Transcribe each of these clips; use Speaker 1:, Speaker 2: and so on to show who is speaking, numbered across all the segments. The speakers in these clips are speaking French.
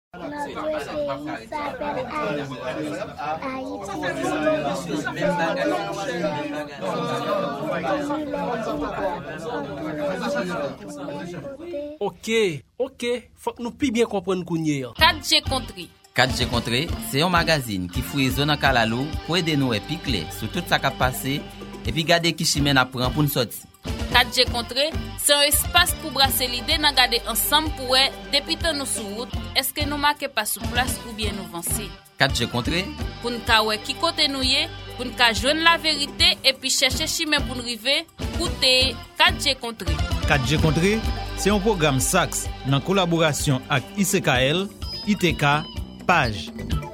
Speaker 1: Ok, faut que nous puissions bien comprendre Kounye.
Speaker 2: 4G Country.
Speaker 3: 4G Country, c'est un magazine qui fouille zone en Kalalou pour aider nous à piquer sur tout ça qui a passé et puis garder qui chimène apprend pour nous sortir.
Speaker 2: 4G Contré, c'est un espace pour brasser l'idée d'en garder ensemble pour depuis que nous sur route, est-ce que nous marquons pas sur place ou bien nous avancer.
Speaker 3: 4G Contré,
Speaker 2: pour nous savoir qui côté nous y est, pour nous joindre la vérité et puis chercher chemin pour nous arriver, écoutez 4G Contré.
Speaker 4: 4G Contré, c'est un programme SAX en collaboration avec ICKL, ITK, Page.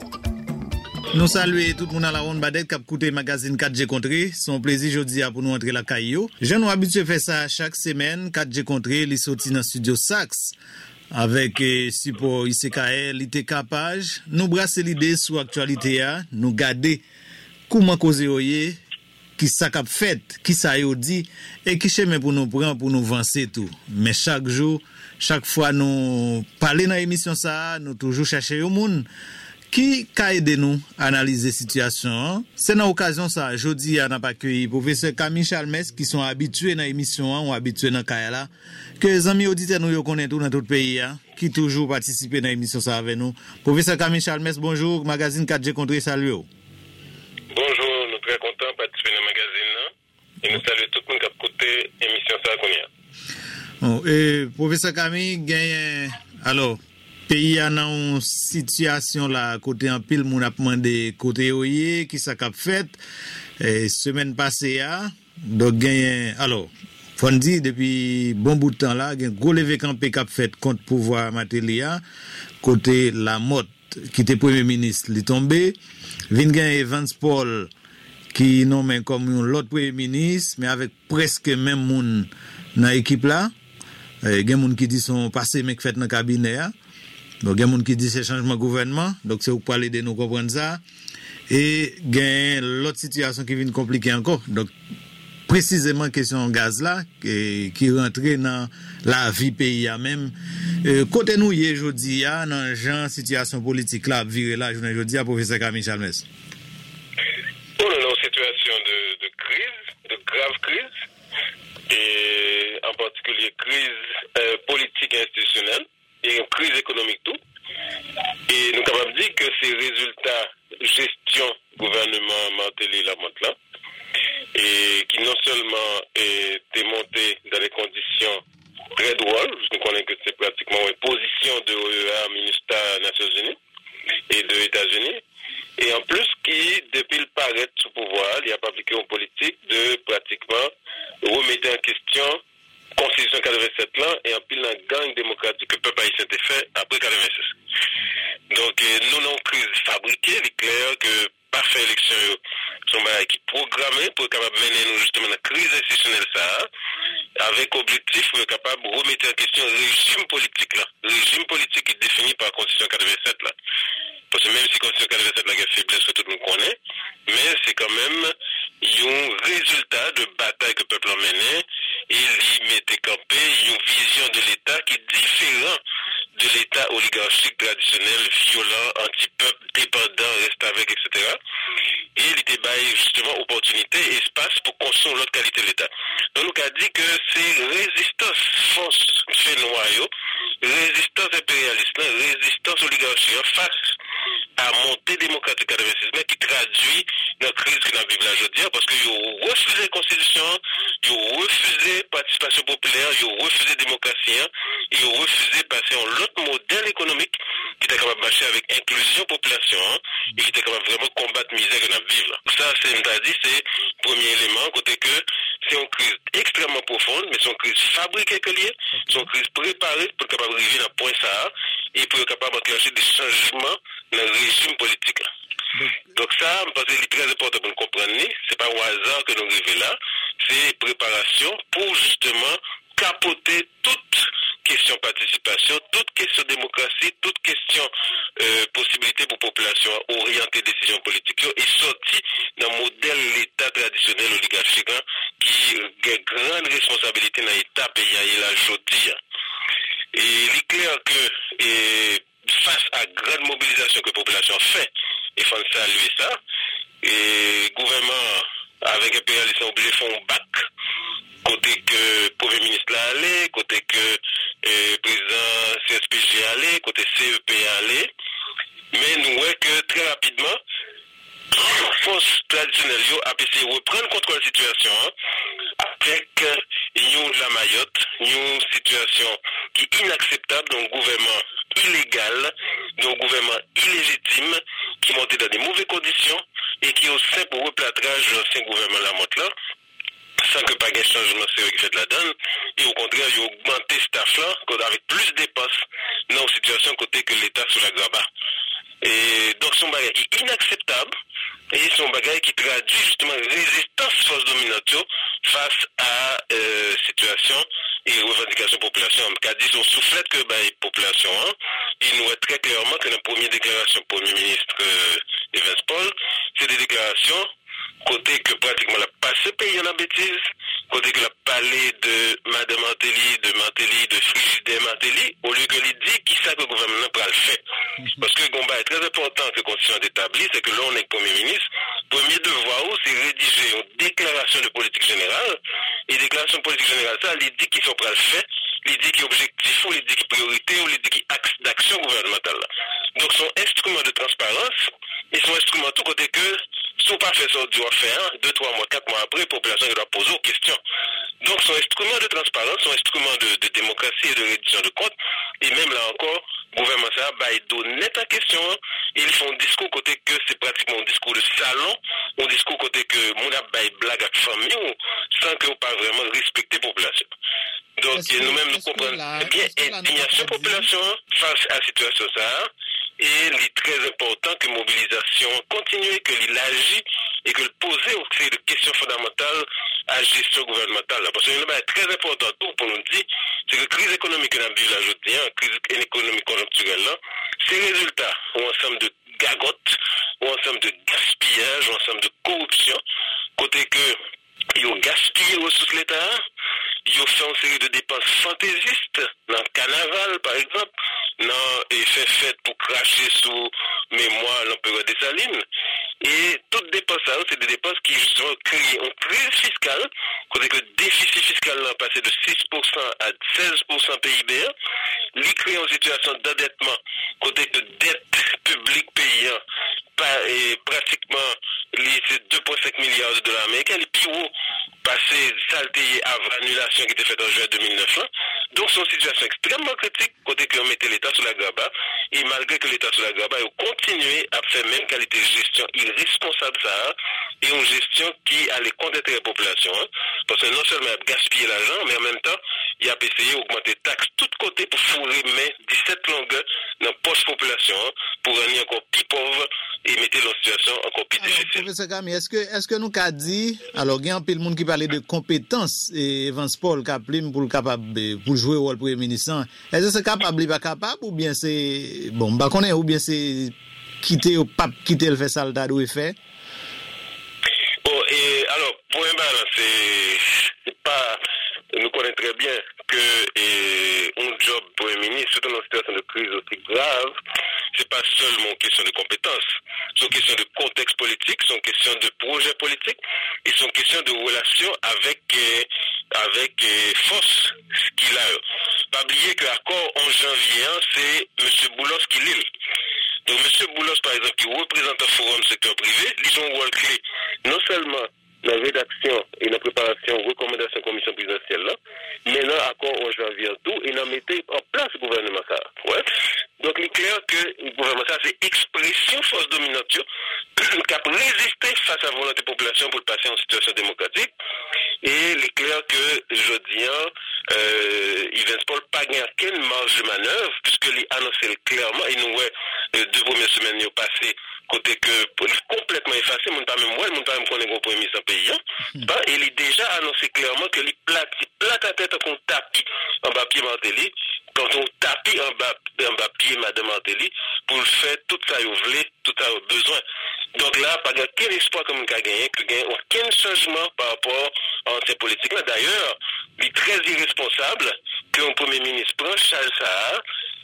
Speaker 5: Nous saluons tout le monde à la ronde badet qui a écouté le magazine 4G Contré. Son plaisir aujourd'hui pour nous entrer la caillou. Je nous habitué à faire ça chaque semaine. 4G Contré, les sorties dans le studio Sax. Avec support ICKL, ITK Page. Nous brasser l'idée sur l'actualité, nous garder comment causer oye, qui ça qu'a fait, qui ça y dit, et qui chemin pour nous prendre, pour nous avancer tout. Mais chaque jour, chaque fois nous parler dans l'émission ça, nous toujours chercher au monde. Qui a aidé nous à analyser la situation? C'est dans l'occasion ça, aujourd'hui, on a pas accueilli professeur Camille Chalmes qui sont habitués dans l'émission, ou habitués dans Kayala, que les amis auditeurs nous connaissent tout dans tout le pays, qui toujours participent dans l'émission ça avec nous. Professeur Camille Chalmes, bonjour, magazine 4G Contré, salut.
Speaker 6: Bonjour, nous sommes très contents de participer dans le magazine et nous saluons tout le monde qui a écouté l'émission ça qu'on y a.
Speaker 5: Et professeur Camille, gagne, alors, pays a dans une situation là côté en pile moun a demandé côté oye qui ça qu'a fait semaine passée a donc gagne alors faut dire depuis bon bout de temps là gagne gros levé campé qu'a fait contre pouvoir Matélia côté la Motte qui était premier ministre li tombé vinn gagne Evans Paul qui nommé comme l'autre premier ministre mais avec presque même moun dans équipe là gagne moun qui dit son passé mec fait dans cabinet. Donc, il y a des gens qui disent que c'est changement de gouvernement. Donc, c'est pour parler de nous comprendre ça. Et il y a l'autre situation qui vient compliquer encore. Donc, précisément, question gaz là, qui rentre dans la vie pays même. Côté nous, aujourd'hui, dans la genre situation politique là, viré là, aujourd'hui, professeur Camille Chalmes.
Speaker 6: On est dans une situation de crise, de grave crise, et en particulier crise politique et institutionnelle. Et une crise économique tout. Et nous sommes capables de dire que ces résultats de gestion gouvernement Martelly la Motte là, et qui non seulement étaient montés dans des conditions très drôles, nous connaissons que c'est pratiquement une position de OEA, ministère des Nations Unies et des États-Unis, et en plus qui, depuis le paraître sous pouvoir, il a pas appliqué une politique de pratiquement remettre en question Constitution 87 là et en pile la gang démocratique que le peuple haïtien a fait après 86. Donc nous avons une crise fabriquée, il est clair que pas faire élection sont qui programmés pour capable mener nous justement dans la crise institutionnelle ça avec objectif pour être capable de remettre en question le régime politique là, le régime politique qui est défini par la Constitution 87 là. Parce que même si la Constitution 87 là a faiblesse que tout le monde connaît, mais c'est quand même un résultat de bataille que le peuple a mené et il mettait campé une vision de l'État qui est différente de l'État oligarchique traditionnel, violent, anti-peuple, dépendant, reste avec, etc. Et il était baillé justement opportunité et espace pour construire l'autre qualité de l'État. Donc nous avons dit que c'est résistance force fait noyau, résistance impérialiste, résistance oligarchique face à montée démocratique 86, mais qui traduit la crise que nous vivons aujourd'hui, parce qu'ils ont refusé la Constitution, ils ont refusé la participation populaire, ils ont refusé la démocratie, ils ont refusé de passer en l'autre modèle économique qui était capable de marcher avec inclusion population et qui était capable de vraiment combattre la misère que nous vivons. Ça, c'est le premier élément, côté que c'est une crise extrêmement profonde, mais c'est une crise fabriquée que liée, c'est une crise préparée pour être capable d'arriver dans le point ça et pour être capable d'enclencher des changements dans le régime politique. Donc ça, je pense que c'est très important pour nous comprendre. C'est pas au hasard que nous arrivons là. C'est préparation pour justement capoter toute question participation, toute question démocratie, toute question possibilité pour la population à orienter décision politique et sortir d'un modèle l'État traditionnel oligarchique qui a une grande responsabilité dans l'État pays et la aujourd'hui. Et il est clair que face à grande mobilisation que la population fait. Il faut saluer ça. Et le gouvernement, avec impérialisme, sont obligés de faire un bac. Côté que le Premier ministre l'a allé, côté que le président CSPJ a allé, côté CEP a allé. Mais nous voyons que très rapidement, force traditionnelle a essayé de reprendre contrôle de la situation avec la Mayotte, une situation qui est inacceptable d'un gouvernement illégal, d'un gouvernement illégitime, qui montait dans des mauvaises conditions et qui est au simple replâtrage de l'ancien gouvernement Lamotte-là, sans que pas de changement sérieux qui fait de la donne, et au contraire, il a augmenté ce staff-là avec plus de dépenses dans une situation côté que l'État sous la graba. Et donc, son bagage est inacceptable et son bagage qui traduit justement résistance force dominante face à situation et revendication population. On a dit son soufflette que la population, il nous est très clairement que la première déclaration du Premier ministre Evans Paul, c'est des déclarations côté que pratiquement la passé pays en bêtise, côté que la parlé de Madame Martelly, de Frigidaire Martelly, au lieu que lui dit qui ça que le gouvernement va le faire. Parce que le combat est très important que la Constitution établie, c'est que là on est Premier ministre, premier devoir c'est rédiger une déclaration de politique générale, et déclaration de politique générale, ça, il dit qu'il faut pas le faire, il dit qu'il est objectif, ou il dit qu'il est priorité, ou il dit qu'il est axe d'action gouvernementale. Donc son instrument de transparence, et son instrument tout côté que si on pas fait ça, on doit faire 2, 3 mois, 4 mois après, la population doit poser aux questions. Donc, son instrument de transparence, son instrument de démocratie et de réduction de comptes, et même là encore, le gouvernement ça il donne net en question, et ils font un discours côté que c'est pratiquement un discours de salon, un discours côté que mon a blague avec famille, sans que on pas vraiment respecter la population. Donc, nous-mêmes, nous comprenons bien indignation population face à la situation ça, et il est très important que la mobilisation continue, que l'agit et que le poser aussi des questions fondamentales à la gestion gouvernementale. Parce que c'est très important pour nous dire, c'est que la crise économique que nous vivons aujourd'hui, la crise économique conjoncturelle, c'est le résultat d'un ensemble de gagottes, un ensemble de gaspillage, un ensemble de corruption, côté que ils ont gaspillé les ressources de l'État, ils ont fait une série de dépenses fantaisistes, dans le carnaval par exemple, dans effet fait pour cracher sous mémoire l'empereur Dessalines. Et toutes dépenses, c'est des dépenses qui justement créent une crise fiscale, côté que le déficit fiscal là passé de 6% à 16% PIB, il crée une situation d'endettement, côté que dette publique payant, pratiquement c'est 2,5 milliards de dollars américains, les plus hauts passé saleté avant l'annulation qui était faite en juin 2009. Donc c'est une situation extrêmement critique, côté que on mettait l'État sous la graba, et malgré que l'État sous la graba, il a continué à faire même qualité de gestion irresponsable ça, et une gestion qui allait contre la population, parce que non seulement il a gaspillé l'argent, mais en même temps, il a essayé d'augmenter les taxes de tous côtés pour fourrer mais 17 longueurs dans la poche population, pour rendre encore plus pauvre et mettre dans une situation encore plus difficile.
Speaker 5: Professeur Camille, est-ce que nous avons dit, alors il y a un peu de monde qui parlait de compétences, et Evans Paul qui a pour jouer au rôle Premier ministre, est-ce que c'est capable ou pas capable, ou bien c'est, bon, bah qu'on est, ou bien c'est quitter ou pas quitter le fait ça, le ou fait?
Speaker 6: Bon, et alors, pour un balance, c'est pas, nous connaissons très bien que un job Premier ministre, surtout dans une situation de crise aussi grave, c'est pas seulement une question de compétences, c'est une question de contexte politique, c'est une question de projet politique, et c'est une question de relation avec force qu'il a. Pas oublier que l'accord en janvier, c'est M. Boulos qui l'île. Donc M. Boulos, par exemple, qui représente un forum du secteur privé, ils ont un rôle clé, non seulement la rédaction et la préparation, recommandation commission présidentielle là, mais là, accord en janvier tout, ils ont mis en place le gouvernement ça. Ouais. Donc, il est clair que le gouvernement ça, c'est expression force dominante qui a résisté face à la volonté de la population pour passer en situation démocratique. Et il est clair que, je dis, Evans Paul n'a pas gagné aucune marge de manœuvre, puisqu'il a annoncé clairement, et nous, 2 premières semaines, il a passé côté que complètement effacé, mon pas même moi, mon pas même qu'on est gros premier ministre paysan, il a déjà annoncé clairement que les plate à tête qu'on tapis en bas pied Martelly, quand on tapis en bas pied Madame Martelly, pour le faire tout ça vous voulez, tout ça besoin. Donc là, pas quel espoir comme on a gagné, que gagne aucun changement par rapport à ces politiques-là. D'ailleurs, il est très irresponsable qu'un premier ministre prend Charles Sahar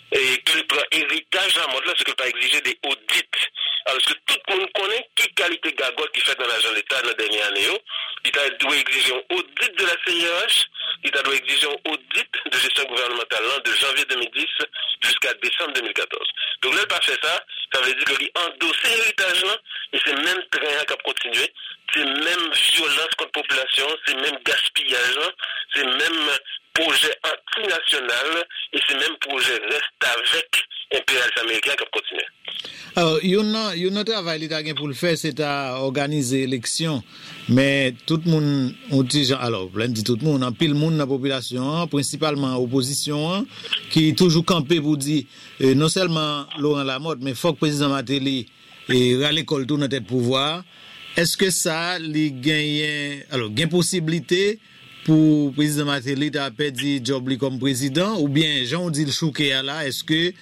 Speaker 6: et que le prend héritage à mode là, c'est que pas exiger des audits. Alors que tout le monde connaît quelle qualité gagote qui fait dans l'argent de l'État dans la dernière année, il doit exiger un audit de la CIRH, il doit exiger un audit de gestion gouvernementale de janvier 2010 jusqu'à décembre 2014. Donc là, il pas fait ça, ça veut dire que lui endossé l'héritage là, et c'est même train qui a continué, c'est même violence contre la population, c'est même gaspillage, c'est même projet antinational et c'est même projet reste avec impérialiste américain qui a continué.
Speaker 5: Alors, il y a un travail l'État pour le faire, c'est à organiser l'élection. Mais tout le monde, on dit, alors, plein dit tout le monde, pile monde dans la population, principalement l'opposition, qui toujours campé pour dire, non seulement Laurent Lamotte, mais il faut que le président Martelly à l'école tout notre pouvoir. Est-ce que ça, les gagne, alors, gagne possibilité pour le président Martelly de perdre job comme président, ou bien Jean dit le chouquet là, est-ce que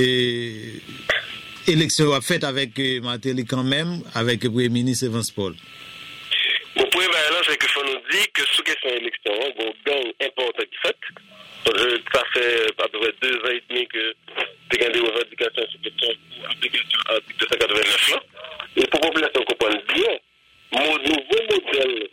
Speaker 5: élection a faite avec Martelly quand même, avec le Premier ministre Evans Paul?
Speaker 6: Mon point là, c'est qu'il faut nous dire que sous question élection, il y a un gain important qui fait. Ça fait à peu près 2 ans et demi que il y a des revendications sur question pour application à l'article 289 là. Et pour la population comprendre bien, mon nouveau modèle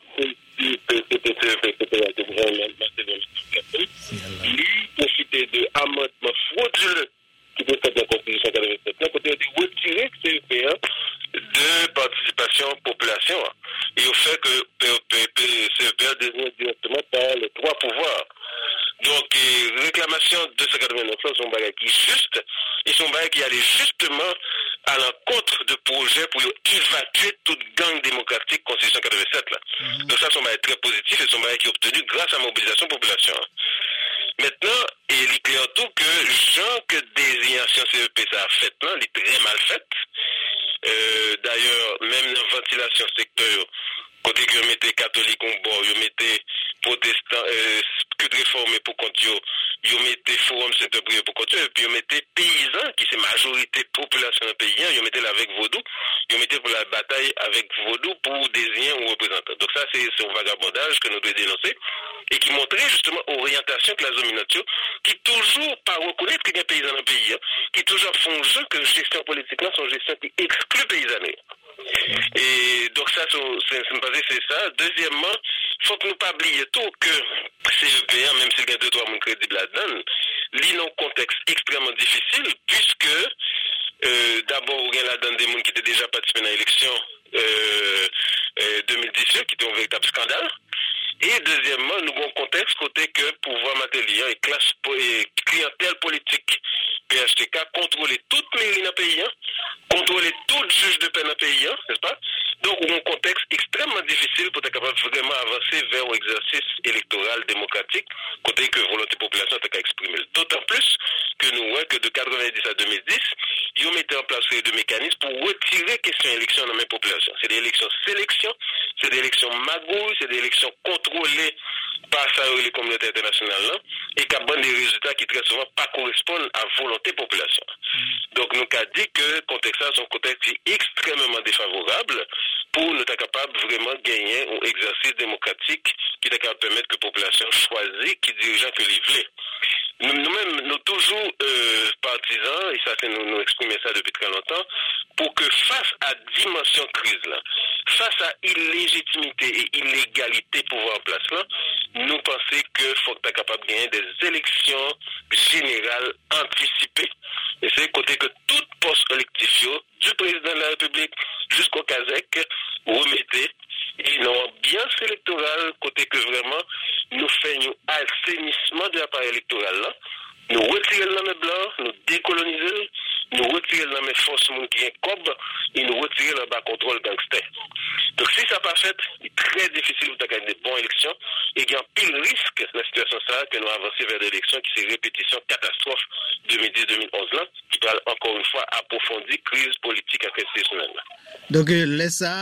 Speaker 6: lui profiter de amendements frauduleux qui doit faire de la Constitution 87. D'un côté, de retirer CEPA de participation population. Et au fait que CEPA désigne directement par les 3 pouvoirs. Donc, réclamation de 289, c'est un bagage qui est juste, et c'est un bagage qui allait justement à l'encontre de projets pour évacuer toute gang démocratique Constitution 87 là. Donc ça, c'est un bagage très positif et c'est un bagage qui est obtenu grâce à la mobilisation population. Maintenant, il est clair tout que gens que désignation CEP ça a fait là, il est très mal fait. D'ailleurs, même dans la ventilation secteur, côté que vous mettez catholique en bord, vous mettez protestants, que réformés pour compte, vous mettez forum centre privé pour compte, et puis vous mettez paysans, qui c'est majorité population d'un pays, vous mettez là avec Vaudou, vous mettez pour la bataille avec Vaudou pour désigner un représentant. Donc ça, c'est un vagabondage que nous devons dénoncer, et qui montrait justement orientation que la domination, qui toujours pas reconnaître qu'il y a un paysan dans le pays, qui toujours font jeu que gestion politique là, son gestion qui exclut paysannerie. Et donc ça, c'est ça. Deuxièmement, faut que nous pas oublier tout que CEPA, même s'il y a 2-3 personnes crédibles là-dedans, lit dans un contexte extrêmement difficile, puisque d'abord, il y a là-dedans des gens qui étaient déjà participés dans l'élection 2018, qui était un véritable scandale. Et deuxièmement, nous avons un contexte côté que pouvoir matériel et classe et clientèle politique PHTK contrôler toute mairie dans le pays, contrôler tout juge de peine dans le pays, n'est-ce pas? Donc, nous avons un contexte extrêmement difficile pour être capable de vraiment avancer vers un exercice électoral démocratique, côté que volonté population est exprimée. D'autant plus que nous voyons que de 90 à 2010, ils ont mis en place des mécanismes pour retirer question élection dans la même population. C'est des élections sélection, c'est des élections magouilles, c'est des élections contrôlées par ça les communautés internationales et qui ont des résultats qui très souvent pas correspondent à volonté population. Donc nous avons dit que le contexte est un contexte extrêmement défavorable pour nous être capable de vraiment gagner un exercice démocratique qui est capable de permettre que la population choisisse qui dirigeant que les voulait. Nous-mêmes, nous toujours partisans, et ça c'est nous exprimer ça depuis très longtemps, pour que face à dimension crise là, face à illégitimité et illégalité pouvoir en place là, nous pensons qu'il faut être capable de gagner des élections générales anticipées. Et c'est côté que tout poste électif du président de la République jusqu'au CASEC remettez une ambiance électorale côté que vraiment nous faisons assainissement de l'appareil électoral là. Nous retirer l'armée blanc, nous décoloniser, nous retirer l'armée force qui est cob et nous retirer le bas contrôle gangster. Donc si ça n'a pas fait, il est très difficile de gagner des bonnes élections et il y a un pile risque dans la situation ça que nous avancer vers des élections qui c'est répétition catastrophe 2010-2011 là, qui va encore une fois approfondir crise politique et institutionnelle.
Speaker 5: Donc laisse ça,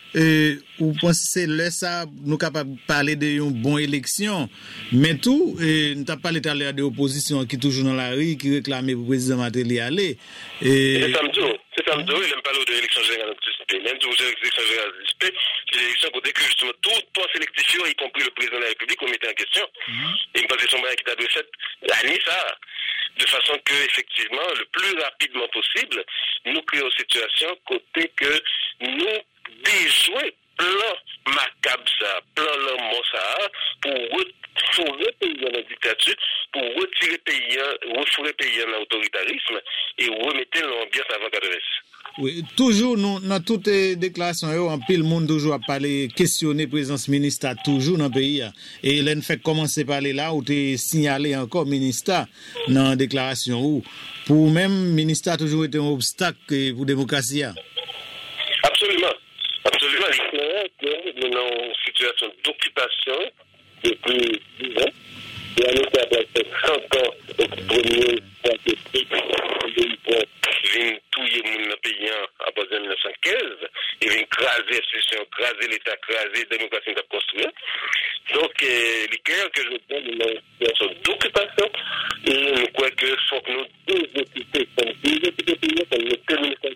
Speaker 5: ou pensez là ça nous capable parler de une bonne élection mais tout nous t'a parlé tout à l'heure de l'opposition qui toujours dans la rue qui réclamait pour président Martelly aller
Speaker 6: c'est samedi il aime parler de l'élection générale anticipée même si l'élection générale anticipée c'est l'élection côté que justement tout sélectif y compris le président de la République on mettait en question et parce que son moyen qui t'a fait l'année ça de façon que effectivement le plus rapidement possible nous créons une situation côté que nous déjouer plan macabre ça, plan l'amour ça, pour refouler le pays dans la dictature, pour retirer le pays dans l'autoritarisme et remettre l'ambiance avant 86.
Speaker 5: Oui, toujours nous dans toutes les déclarations en pile monde toujours a parlé questionner présence ministre toujours dans le pays et l'en fait commencer parler là où tu signalé encore ministre dans déclaration où pour même ministre toujours été un obstacle pour démocratie.
Speaker 6: Absolument. Absolument, il est clair que nous sommes en situation d'occupation depuis 10 ans. Et à nous, ça a fait 30 ans au premier vient touiller mon pays à partir de 1915, il vient craser l'institution, craser l'État, craser la démocratie qu'on a construite. Donc, il est clair que je donne une situation d'occupation et nous croyons qu'il faut que nous désoccupions comme nous communiquons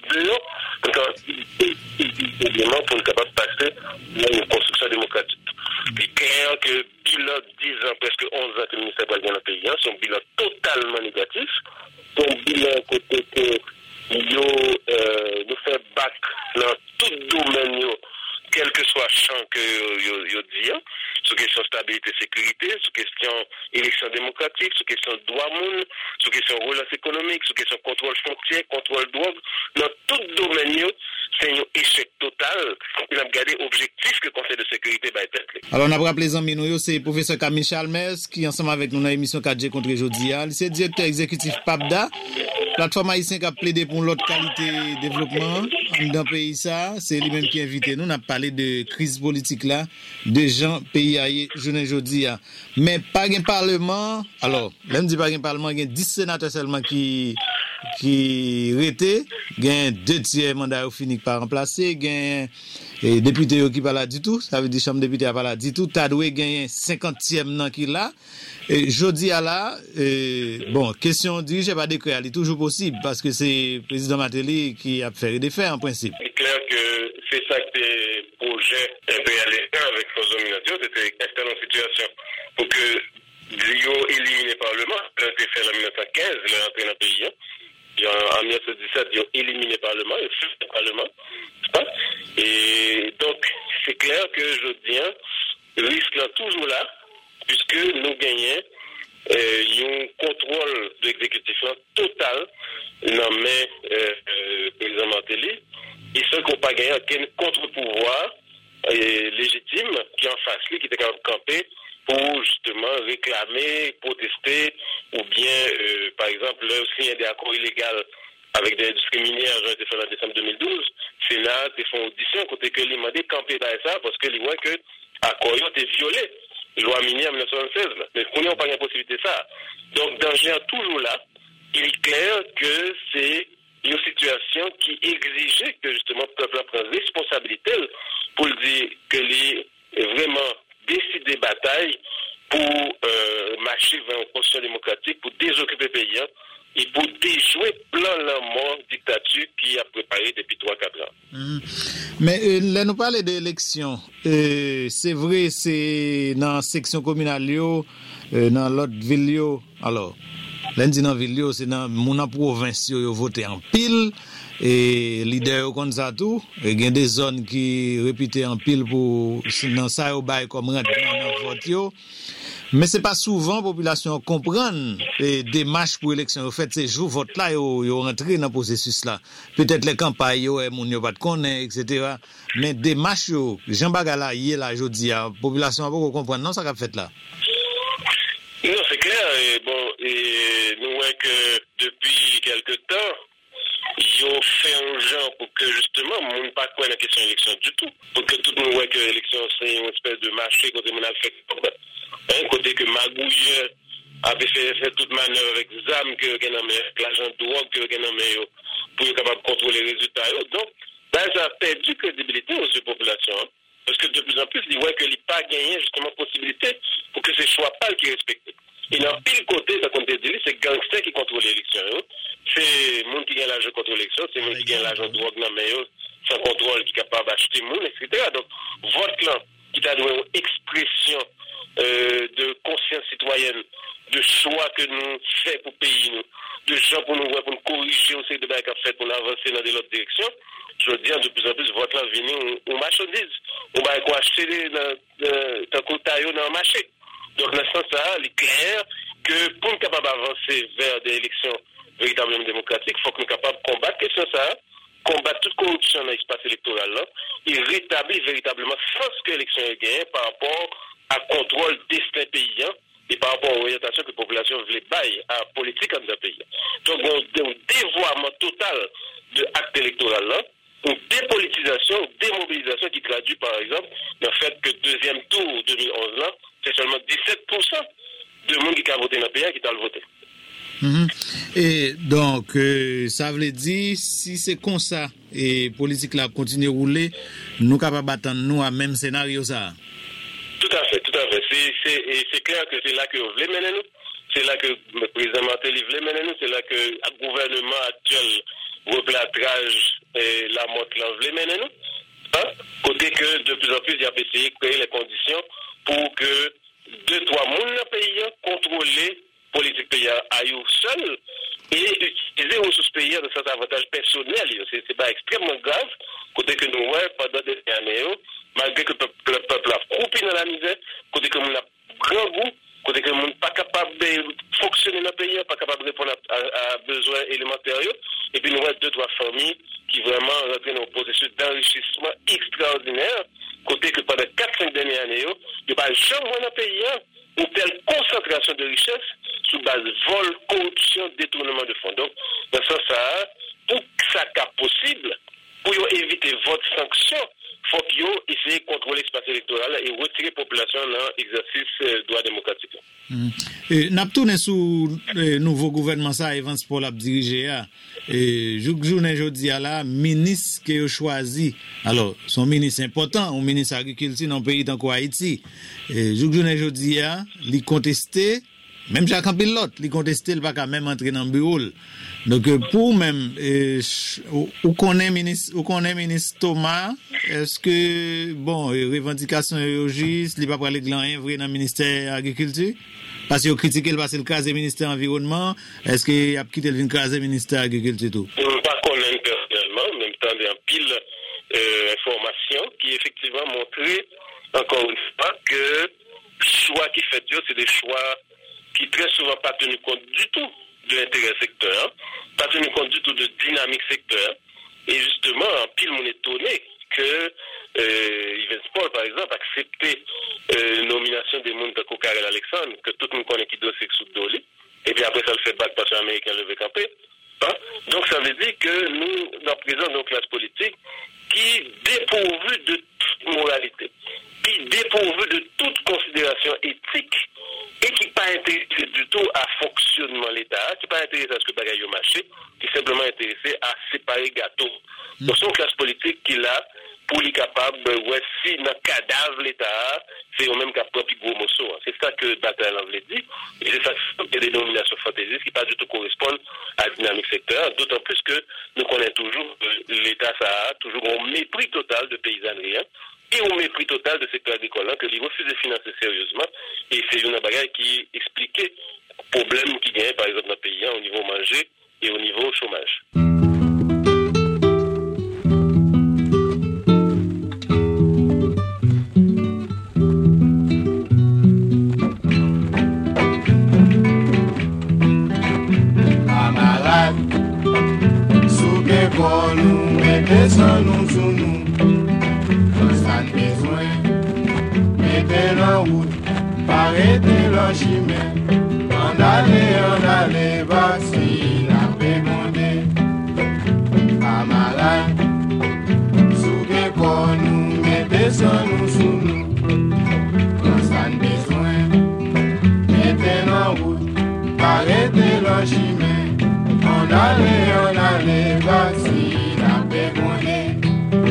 Speaker 6: pour être capable de passer à une construction démocratique. Il est clair que bilan 10 ans, presque 11 ans que le ministère va dans le pays, c'est un bilan totalement négatif. C'est un bilan côté que nous fait bac dans tout domaine, quel que soit le champ que vous dites, sur question stabilité et sécurité, sur question élection démocratique, sur question droit monde, sur question relance économique, sur question contrôle frontière, contrôle drogue, dans tout domaine, c'est un échec total. Il a gardé objectif que le Conseil de sécurité va être.
Speaker 5: Alors, on a rappelé les amis, c'est le professeur Camille Chalmers qui, ensemble avec nous, dans l'émission 4G contre Jodia. C'est le directeur exécutif PAPDA, plateforme haïtienne qui a plaidé pour l'autre qualité de développement dans le pays. C'est lui-même qui a invité nous. On a parlé de crise politique là, de gens pays ailleurs, Jodia. Mais pas un parlement. Alors, même dit pas un parlement, il y a 10 sénateurs seulement qui rété, gain 2/3 mandat fini par remplacer, gain député qui pas là du tout, ça veut dire chambre député pas là du tout, Tadoué gagne 50e nan qui là. Et jodi à là bon, question dirigée par décret, elle est toujours possible parce que c'est président Martelly qui a fait des faits en principe.
Speaker 6: C'est clair que c'est ça que les projets impérialistes avec nos dominations, c'était installer une situation pour que l'IO élimine le Parlement, ça a été fait en 1915, il est entré dans le pays. En 1917, ils ont éliminé le Parlement, ils ont fait le Parlement. Et donc, c'est clair que je dis, le risque est toujours là, puisque nous gagnons un contrôle de l'exécutif total dans le président Martelly. Et ceux qui n'ont pas gagné aucun contre-pouvoir légitime qui en face lui, qui était capable de camper pour justement réclamer, protester, ou bien, par exemple, signer des accords illégaux avec des industries minières, ont été faits en décembre 2012, Sénat a fait une audition, côté que lui m'a dit camper dans ça, parce que lui voit que l'accord a été violé, loi minière en 1976, mais qu'on n'a pas de possibilité de ça. Donc, danger est toujours là. Il est clair que c'est une situation qui exigeait que justement le peuple prenne responsabilité pour dire que lui est vraiment décider bataille pour marcher vers une constitution démocratique, pour désoccuper le pays et pour déjouer plein la mort dictature qui a préparé depuis 3-4 ans.
Speaker 5: Mais là, nous parlons d'élections. C'est vrai, c'est dans la section communale, dans l'autre ville. Alors, lundi dans la ville, c'est dans mon province, ils ont voté en pile. Et leader comme ça tout, il y a des zones qui répètent en pile pour dans ça au bail comme rendement dans vote yo. Mais c'est pas souvent la population comprendre les démarches pour élection. En fait, ces jours vote là yo rentrer dans processus là. Peut-être les campagnes yo moun yo pas connaître etc. Mais démarches yo, Jean Bagala hier là jodi a population pas comprendre non ça qu'a fait là.
Speaker 6: Non, c'est clair et nous voyons que depuis quelque temps ils ont fait un genre pour que justement, on ne pas quoi la question d'élection du tout. Pour que tout le monde voit que l'élection c'est une espèce de marché côté mon a fait. Côté que Magouille avait fait toute manœuvre avec ZAM, que avec l'agent de drogue, que pour être capable de contrôler les résultats. Donc, là, ça a perdu crédibilité aux populations. Hein. Parce que de plus en plus, ils voient qu'il n'y a pas gagné justement possibilité pour que ce soit pas qui respecte. Et dans pile côté, ça compte dire, c'est gangsters qui contrôlent l'élection. Hein. C'est le monde qui gagne l'argent contre l'élection, c'est le monde qui gagne l'argent de drogue dans le sans contrôle, qui est capable d'acheter le monde, etc. Donc, vote là, qui a donné une expression de conscience citoyenne, de choix que nous faisons pour le pays, de gens pour nous corriger aussi de bails qu'on fait pour avancer dans l'autre direction. Je veux dire, de plus en plus, vote là venir aux marchandises. On va acheter dans le marché. Donc, dans ce sens-là, il est clair que pour nous capables d'avancer vers des élections véritablement démocratiques, il faut que nous soyons capables de combattre cette question, combattre toute corruption dans l'espace électoral là, et rétablir véritablement sens que l'élection est gagnée par rapport à contrôle destin paysan et par rapport aux orientations que la population voulait bailler à la politique dans le pays. Donc, un dévoiement total de l'acte électoral là, une dépolitisation, une démobilisation qui traduit par exemple le fait que deuxième tour 2011 là, c'est seulement 17% de monde qui a voté dans le pays qui a voté.
Speaker 5: Et donc, ça veut dire, si c'est comme ça, et la politique là continue à rouler, nous sommes capables d'attendre nous à même scénario ça.
Speaker 6: Tout à fait. C'est clair que c'est là que vous voulez mener nous. C'est là que le président Martelly voulait mener nous. C'est là que le gouvernement actuel, replâtrage et la motte là voulait mener nous. Hein? Côté que de plus en plus, il y a essayé de créer les conditions pour que 2-3 personnes dans le pays contrôler politique paysan à eux seul et utiliser les ressources paysannes de cet avantage personnel. C'est pas extrêmement grave, côté que nous, pendant des années, malgré que le peuple a croupi dans la misère, côté que nous avons grand goût, côté que nous n'est pas capable de fonctionner dans le pays, pas capable de répondre à besoins élémentaires, et puis nous avons 2-3 familles qui vraiment rentrent dans un processus d'enrichissement extraordinaire, côté que pendant 4-5 dernières années, il n'y a pas jamais dans le pays une telle concentration de richesse sous base vol, corruption, détournement de fonds. Donc, dans ce sens, pour que ça soit possible, pour éviter votre sanction, il faut qu'ils essayent de contrôler l'espace électoral et retirer la population dans l'exercice droit démocratique.
Speaker 5: Nous avons tourné sous le nouveau gouvernement, ça, Evans Paul a dirigé. Journée aujourd'hui, là, ministre qui a choisi, alors, son ministre important, un ministre agriculture dans le pays tant qu'Haïti. Journée aujourd'hui, il a contesté, même Jacques Campilot, il a contesté, il va quand même entrer dans le bureau. Donc, pour même, où connaît ministre Thomas, est-ce que, bon, revendication est juste, il va pas parler de rien vrai dans le ministère de l'Agriculture? Parce qu'il a critiqué le passé le cas du ministère de l'Environnement, est-ce qu'il a quitté le cas du ministère de l'Agriculture tout?
Speaker 6: Je ne sais pas connaître personnellement, en même temps, il y a un pile d'informations qui effectivement montrent, encore une fois, que les choix qui fait Dieu, c'est des choix qui très souvent pas tenu compte du tout de l'intérêt secteur, pas tenu compte du tout de dynamique secteur. Et justement, en pile, on est étonné que Evans Paul, par exemple, accepté la nomination des mondes de Kokarel Alexandre, que tout le monde connaît qui doit s'excouter d'Oli, et puis après ça le fait battre par l'Américain levé campé. Hein? Donc ça veut dire que nous, dans présent de nos classes politiques, qui dépourvu de toute moralité, qui dépourvu de toute considération éthique, et qui n'est pas intéressé du tout à fonctionnement de l'État, qui n'est pas intéressé à ce que le bagage au marché, qui est simplement intéressé à séparer gâteau. Donc c'est une classe politique qui l'a pour les capables, si dans le cadavre de l'État, c'est au même cas propre gros morceau. C'est ça que Bataille voulait dire. Et c'est ça qu'il y a des nominations fantaisistes qui pas du tout correspondent à la dynamique secteur. D'autant plus que nous connaissons toujours l'État, ça a toujours un mépris total de paysannerie. Et au mépris total de secteur agricole, que les refusent de financer sérieusement. Et c'est une bagarre qui expliquait le problème qui gagne, par exemple, dans le pays, au niveau manger et au niveau chômage.
Speaker 7: Nous mettez-nous sous nous, constant besoin, mettez en route, arrêtez le chemin, on allait, voici la pémonde, camarade, sous que nous mettez-nous sous nous, constant besoin, mettez en route, arrêtez le chemin, on allait, voici la pémonde.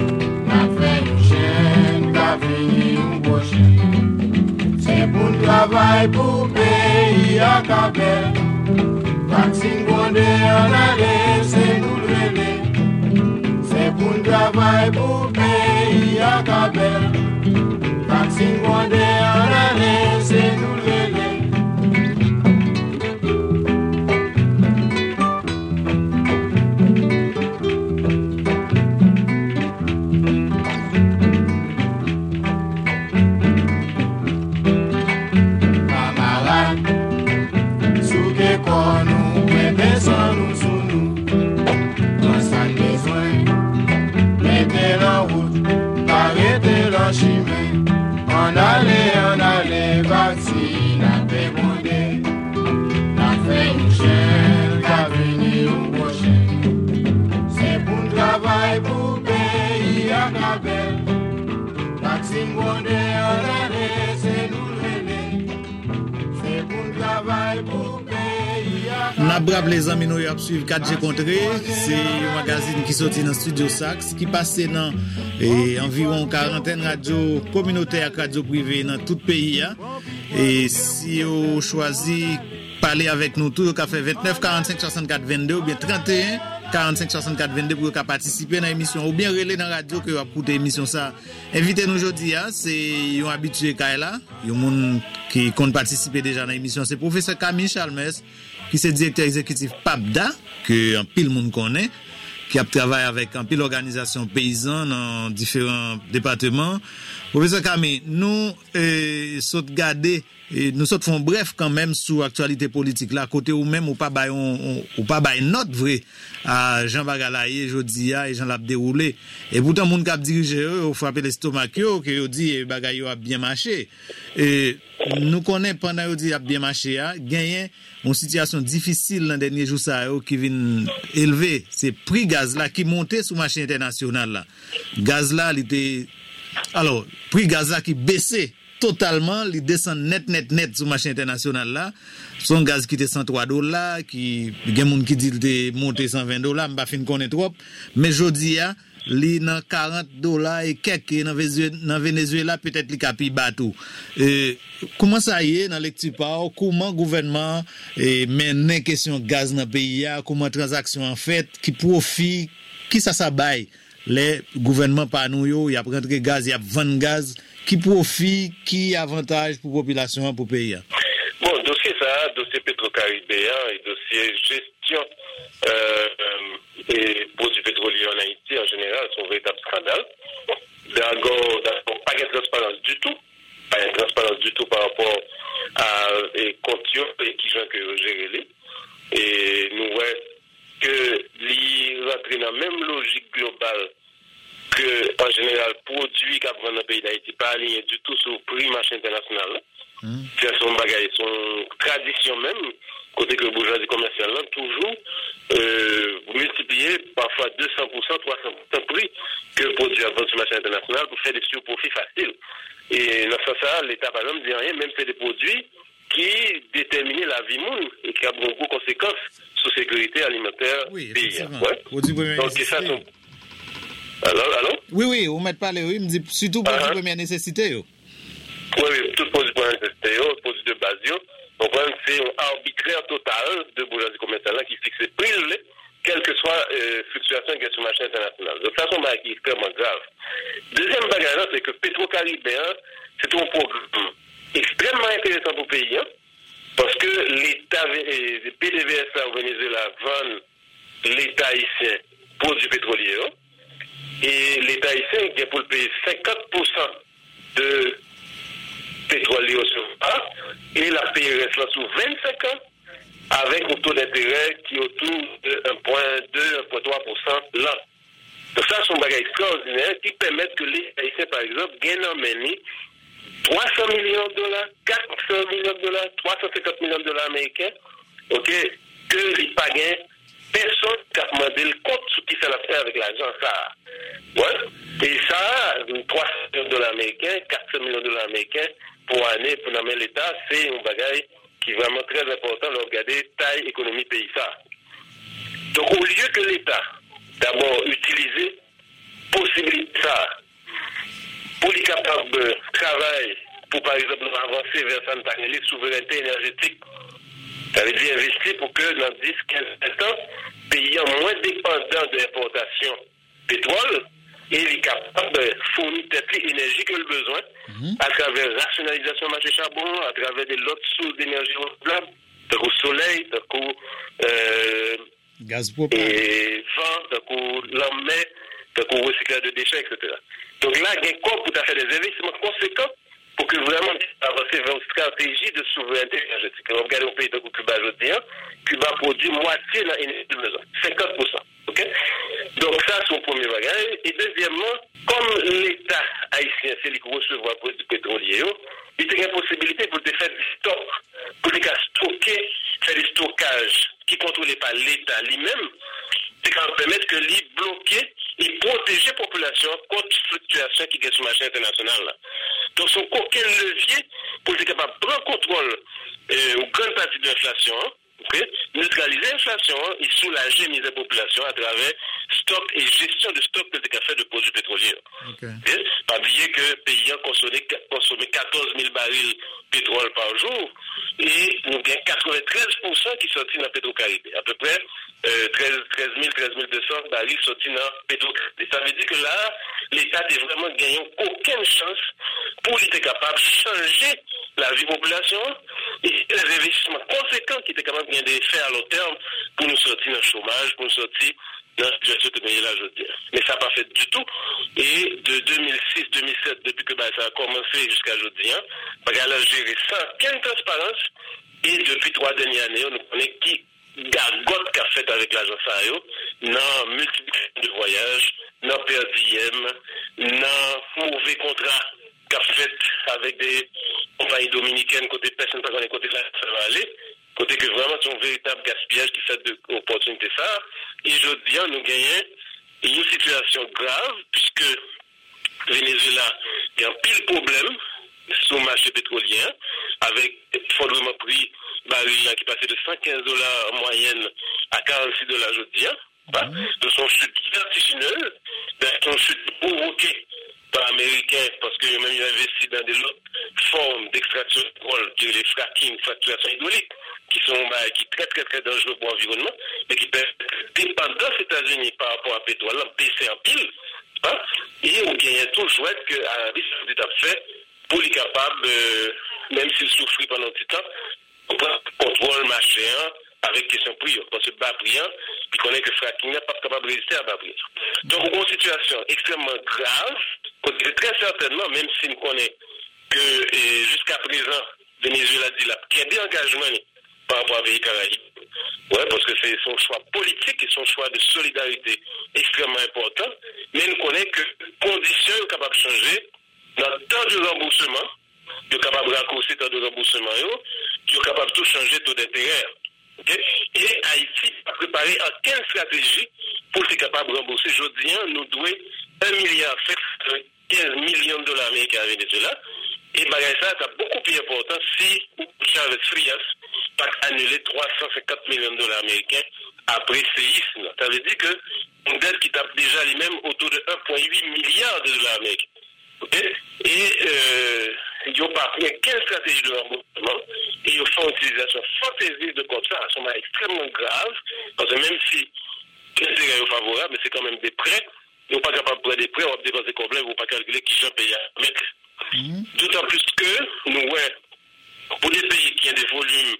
Speaker 5: n'a pas les amis nous a suivre 4G Contré, c'est un magazine qui sorti dans Studio Sax qui passe dans environ 40 radios communautaires, radios privées dans tout le pays. Et si vous choisissez parler avec nous tout, vous avez fait 29 45 64 22 ou bien 31 45 64 22 pour participer dans l'émission ou bien relais dans la radio que vous avez écouté l'émission ça. Invitez-nous aujourd'hui, c'est un habitué Kaila, un monde qui compte participer déjà dans l'émission, c'est professeur Camille Chalmers qui est directeur exécutif PAPDA que un pile monde connaît, qui a travaillé avec un pile organisation paysanne dans différents départements. Professeur Camille, nous saute garder nous sommes font bref quand même sur actualité politique là côté ou même ou pas bail note vrai à Jean Bagalaye Jodia et Jean l'a déroulé et pourtant monde qui a dirigé au frapper l'estomac que dit bagay a bien marché et nous connaît pendant yo dit a bien marché a gagné une situation difficile dans dernier jour ça qui vient élever c'est prix gaz là qui montait sur marché international là gaz là il était alors prix gaz là qui baissait totalement, il descend net sur le marché international là. Son gaz qui était $103, qui, il y a des gens qui disent qu'il est monté $120, je ne sais pas connaître trop. Mais aujourd'hui, il est dans $40 et quelques dans Venezuela, peut-être qu'il a pu battre. Comment ça y est dans lecture par comment le gouvernement mène la question de gaz dans le pays, comment transaction en fait, qui profite, qui ça baille. Les gouvernements par nous, il y a rentré gaz, il y a 20 gaz. Qui profite, qui avantage pour la population, pour le pays?
Speaker 6: Bon, dossier ça, dossier pétro-caribéen et dossier gestion et produits pétroliers en Haïti en général sont un véritable scandale. D'abord, pas de transparence du tout. Pas de transparence du tout par rapport à Contio et qui gens que gérer. Et nous voyons que l'y rentre dans la même logique globale que, en général, produits qui dans le pays d'Haïti pas alignés du tout sur le prix marché international. C'est son bagage, son tradition même, côté que le bourgeoisie commerciale, toujours multiplier parfois 200%, 300% prix que le produit avant sur le marché international pour faire des surprofits faciles. Et dans ce sens, l'État, par exemple, dit rien, même fait des produits qui déterminent la vie monde et qui ont beaucoup de conséquences sur la sécurité alimentaire
Speaker 5: oui,
Speaker 6: pays.
Speaker 5: Ouais.
Speaker 6: Donc, c'est ça son. Allô?
Speaker 5: Oui, vous m'êtes parlé, oui, me dit surtout pour la première nécessité.
Speaker 6: Oui, tout produit pour la nécessité, produit de base. Donc, c'est un arbitraire total de bourgeoisie commerciale qui fixe le prix, quelle que soit fluctuation qui est sur le marché international. Donc, ça, c'est un qui est extrêmement grave. Deuxième bagage, c'est que Pétro-Caribéen, c'est un programme extrêmement intéressant pour le pays, parce que l'État, PDVSA au Venezuela vend l'État haïtien produits pétroliers. Et l'État haïtien qui est pour le payer 50% de pétrole sur et la paye reste là sous 25 ans avec un taux d'intérêt qui est autour de 1,2, 1,3% là. Donc ça, c'est un bagage extraordinaire qui permet que les Haïtiens, par exemple, gagnent en manie $300 millions, $400 millions, $350 millions américains, ok, que les pas gagnent. Personne qui a demandé le compte sur qui ça l'a fait avec l'argent, ça. Ouais. Et ça, $300 millions américains, $400 millions américains pour année, pour nommer l'État, c'est un bagage qui est vraiment très important de regarder taille économie pays ça. Donc, au lieu que l'État, d'abord, utilise possibilité ça, pour les capables de travailler, pour par exemple avancer vers sa souveraineté énergétique, ça veut dire investir pour que dans 10, 15, 20 ans, pays moins dépendant de l'importation pétrole et il est capable de fournir toute l'énergie que le besoin à travers la rationalisation du marché charbon, à travers des autres sources d'énergie renouvelable, donc au soleil, donc au
Speaker 5: gaz propane,
Speaker 6: et vent, donc au lendemain, donc au recyclage de déchets, etc. Donc là, il y a encore pour faire des investissements conséquents pour que vraiment avancer vers une stratégie de souveraineté énergétique. On regarde un pays de Cuba aujourd'hui, Cuba produit moitié de l'énergie de besoin, 50%. Okay? Donc ça, c'est mon premier bagage. Et deuxièmement, comme l'État haïtien, c'est lui qui recevoir produits pétroliers, il y a une possibilité pour faire du stock, pour stocker, faire du stockage qui ne contrôlé pas l'État lui-même, c'est qu'on permettre que lui bloquer et protéger la population contre les fluctuations qui sont sur le marché international. Là. Donc, son aucun levier pour être capable de prendre contrôle une grande partie de l'inflation, Okay? Neutraliser l'inflation et soulager les populations à travers stock et gestion de stock de café de produits pétroliers.
Speaker 5: Okay.
Speaker 6: Okay? Pas oublier que le pays a consommé 14 000 barils de pétrole par jour et nous avons 93% qui sortent dans le Pétro-Caribé. À peu près 13 200 barils sortis dans le Pétro-Caribé. Ça veut dire que là, l'État n'a vraiment gagné aucune chance pour être capable de changer la vie de la population et les investissements conséquents qui étaient capables de faire à long terme pour nous sortir dans le chômage, pour nous sortir dans la situation que nous avons aujourd'hui. Mais ça n'a pas fait du tout. Et de 2006-2007, depuis que ça a commencé jusqu'à aujourd'hui, on a géré sans aucune transparence. Et depuis 3 dernières années, on connaît qui gargote qu'a fait avec l'agence AEO, dans multiplication de voyages, dans PRDM, dans mauvais contrat qu'a fait avec des compagnies dominicaines, côté personne, pas côté là, ça va aller. Côté que vraiment c'est un véritable gaspillage qui fait de l'opportunité ça. Et aujourd'hui, nous gagnons une situation grave puisque le Venezuela a un pile problème sur le marché pétrolier avec effondrement prix baril qui passait de $115 en moyenne à $46 aujourd'hui. De son chute vertigineuse, de son chute provoquée par Américains parce que même ils ont investi dans des autres formes d'extraction de pétrole, les fracking, fracturation hydraulique, qui sont très dangereux pour l'environnement, mais qui peuvent dépendre des États-Unis par rapport à pétrole, baisser en pile, et on gagne toujours que l'Arabie Saoudite a fait pour les capables, même s'ils souffrent pendant tout le temps, on prend contrôle marché avec question prix, parce que bas prix, puis connaît que le fracking n'est pas capable de résister à bas prix. Donc, on a une situation extrêmement grave, très certainement, même si nous connaissons que jusqu'à présent, Venezuela dit là, qu'il y a des engagements par rapport à pays Caraïbes. Ouais, parce que c'est son choix politique et son choix de solidarité extrêmement important. Mais nous connaissons que conditions sont capables de changer dans le temps de remboursement, ils sont capables de raccourcir le temps de remboursement, ils sont capables de tout changer taux d'intérêt. Okay? Et Haïti a préparé quelle stratégie pour être capable de rembourser. Aujourd'hui, nous devons $1 milliard, 15 millions de dollars américains à Venezuela. Et ça, c'est beaucoup plus important si Chavez Frias pas annuler 350 millions de dollars américains après séisme. Ça veut dire que une dette qui tape déjà lui-même autour de 1,8 milliard de dollars américains. Okay? Et ils n'ont pas pris quelle stratégie de remboursement et ils font utilisation fantaisiste de contrats. Ça sont extrêmement grave parce que même si l'intérêt est favorable, mais c'est quand même des prêts. Ils ne sont pas capables de prendre des prêts, on va dépenser combien, ils ne vont pas calculer qui j'en paye à mettre. D'autant plus que nous, pour des pays qui ont des volumes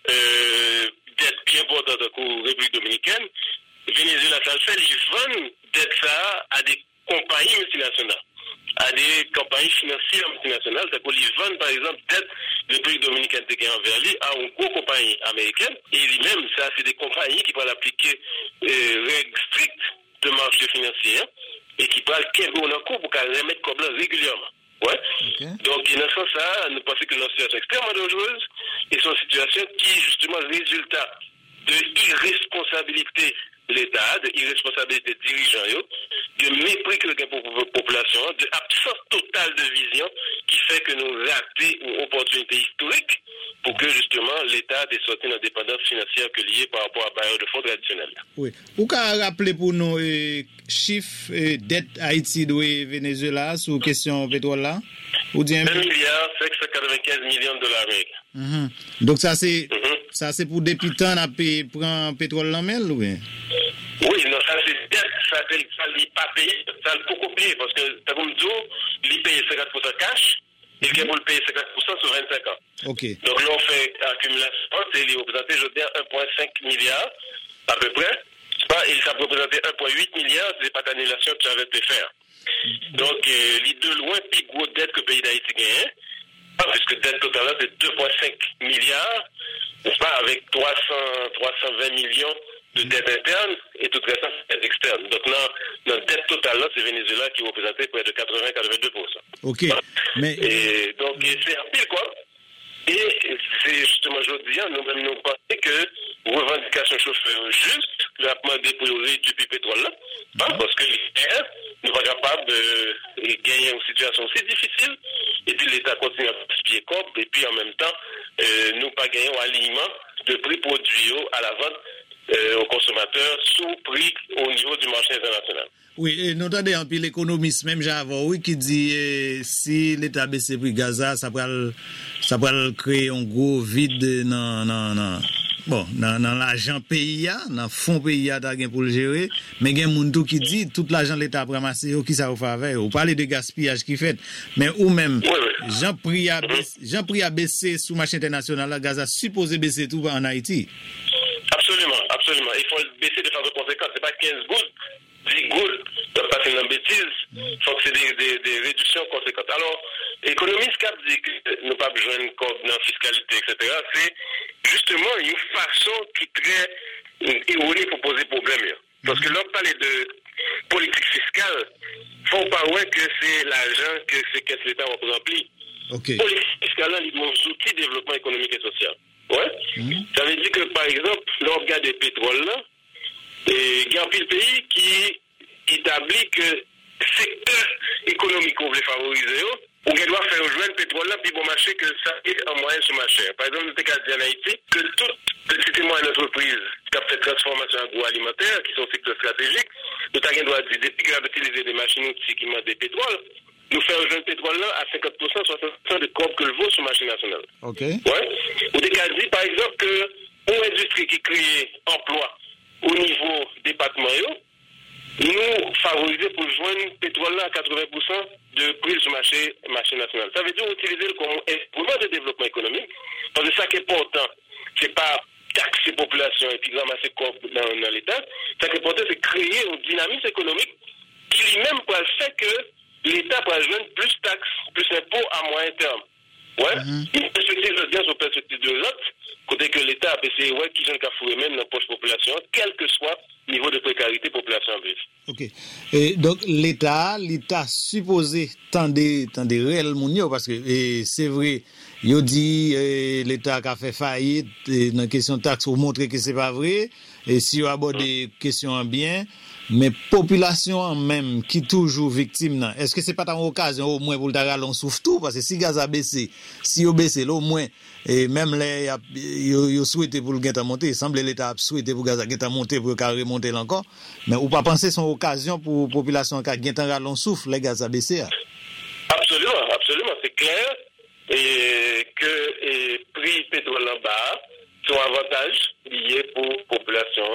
Speaker 6: d'être bien importants dans la République dominicaine, Venezuela, ça le fait, ils vendent d'être ça à des compagnies multinationales, à des compagnies financières multinationales. C'est-à-dire qu'ils vendent, par exemple, d'être de République dominicaine qui est envers lui à une grosse compagnie américaine. Et lui-même, ça, c'est des compagnies qui peuvent appliquer règles strictes de marché financier et qui peuvent le en cours pour qu'elles remettent comme là régulièrement. Ouais. Okay. Donc, dans ce sens-là, nous pensons que c'est une situation extrêmement dangereuse et c'est une situation qui est justement le résultat de irresponsabilité de l'État, de irresponsabilité des dirigeants, de mépris que la population, de absence totale de vision qui fait que nous ratons une opportunité historique pour que justement l'État ait sorti une indépendance financière que liée par rapport à bailleurs de fonds traditionnels.
Speaker 5: Oui. Vous pouvez rappeler pour nous chiffres dette Haïti et Venezuela sur question pétrole là?
Speaker 6: $1 milliard 595 millions de dollars américains.
Speaker 5: Donc ça c'est pour depuis temps à prendre pétrole en mer ou bien?
Speaker 6: Oui, non, ça c'est dette, ça n'est pas payé, ça ne peut pas payer parce que t'as comme dit, il paye 50% cash et il pour le payer 50% sur 25 ans.
Speaker 5: Okay.
Speaker 6: Donc là on fait accumulation, c'est il représente je veux dire 1,5 milliard à peu près. Et ça représentait 1,8 milliard, c'est pas d'annulation que j'avais pu faire. Donc, les deux loin, plus gros dette que le pays d'Haïti gagne, puisque dette totale c'est 2,5 milliards, n'est-ce pas, avec 320 millions de dette interne et tout le reste, c'est dette externe. Donc, notre dette totale, c'est Venezuela qui représentait près de 80-82%.
Speaker 5: OK.
Speaker 6: Voilà.
Speaker 5: Mais...
Speaker 6: Et donc, c'est un pile quoi. Et c'est justement aujourd'hui, nous-mêmes nous pensons que revendication chauffeur juste, la demandé pour du pétrole là, parce que l'État n'est pas capable de gagner une situation aussi difficile, et puis l'État continue à gaspiller corps, et puis en même temps, nous pas gagner un alignement de prix produits à la vente aux consommateurs sous prix au niveau du marché international.
Speaker 5: Oui, et nous entendons un peu l'économiste, même j'avais, oui, qui dit si l'État baisse le prix Gaza, ça va créer un gros vide dans l'argent pays, dans le fonds pays pour le gérer. Mais il y a des gens qui dit tout l'argent de l'État a ramassé, qui ça va faire. Vous parlez de gaspillage qui fait, mais ou même, Jean prix a baissé sous marché international, la Gaza supposé baisser tout en Haïti.
Speaker 6: Absolument. Il faut le baisser de façon conséquente. C'est pas 15 gouttes. 10 gouttes, parce que c'est une bêtise, il faut que c'est des réductions conséquentes. Alors, l'économiste qui a dit que nous pas besoin de code dans la fiscalité, etc., c'est justement une façon qui est très erronée pour poser problème. Parce que l'on parle de politique fiscale, il ne faut pas voir que c'est l'argent que ces caisses l'État remplit.
Speaker 5: Okay.
Speaker 6: Politique fiscale, il y a des outils de développement économique et social. Ouais? Ça veut dire que, par exemple, l'on regarde le pétrole, là, et il y a un pays qui établit que le secteur économique qu'on veut favoriser, on doit faire jouer le pétrole là, puis bon marché que ça est en moyen sur marché. Par exemple, nous avons dit en Haïti que toute petite et moyenne entreprise qui a fait transformation agroalimentaire, qui sont secteurs stratégiques, nous avons droit de dire, depuis qu'on a utilisé des machines outils qui mettent des pétroles, nous faisons jouer le pétrole là à 50%, 60% de corps que le vaut sur le marché national.
Speaker 5: Ok.
Speaker 6: Ouais. Nous avons dit, par exemple, que une industrie qui crée emploi au niveau département, nous favoriser pour joindre le pétrole là à 80% de prix sur le marché national. Ça veut dire utiliser comme instrument de développement économique, parce que ça qui est important, c'est pas taxer la population et puis ramasser corps dans l'État. Ça qui est important, c'est créer une dynamisme économique qui lui-même peut faire que l'État peut joindre plus de taxes, plus d'impôts à moyen terme. Ouais. Une perspective de bien sur perspective de l'autre, côté que l'État a baissé, ouais, qui j'en cafoué même dans la poche population, quel que soit le niveau de précarité population en vive.
Speaker 5: Ok. Et donc, l'État supposé tendre réel moun parce que c'est vrai, il dit l'État a fait faillite dans la question de taxe pour montrer que c'est pas vrai, et si on aborde des questions en bien, mais population en même qui toujours victime, est-ce que c'est pas une occasion au moins pour le rallon souffle tout, parce que si gaz a baissé, si au baissé, au moins, et même les yo souhaité pour le gain monter, il semble l'État a souhaité pour gaz a gain monter pour carré monter encore, mais ou pas penser son occasion pour population qui a gain rallon souffle les gaz a baissé.
Speaker 6: Absolument, c'est clair et que prix pétrole en bas sont avantages liés pour population.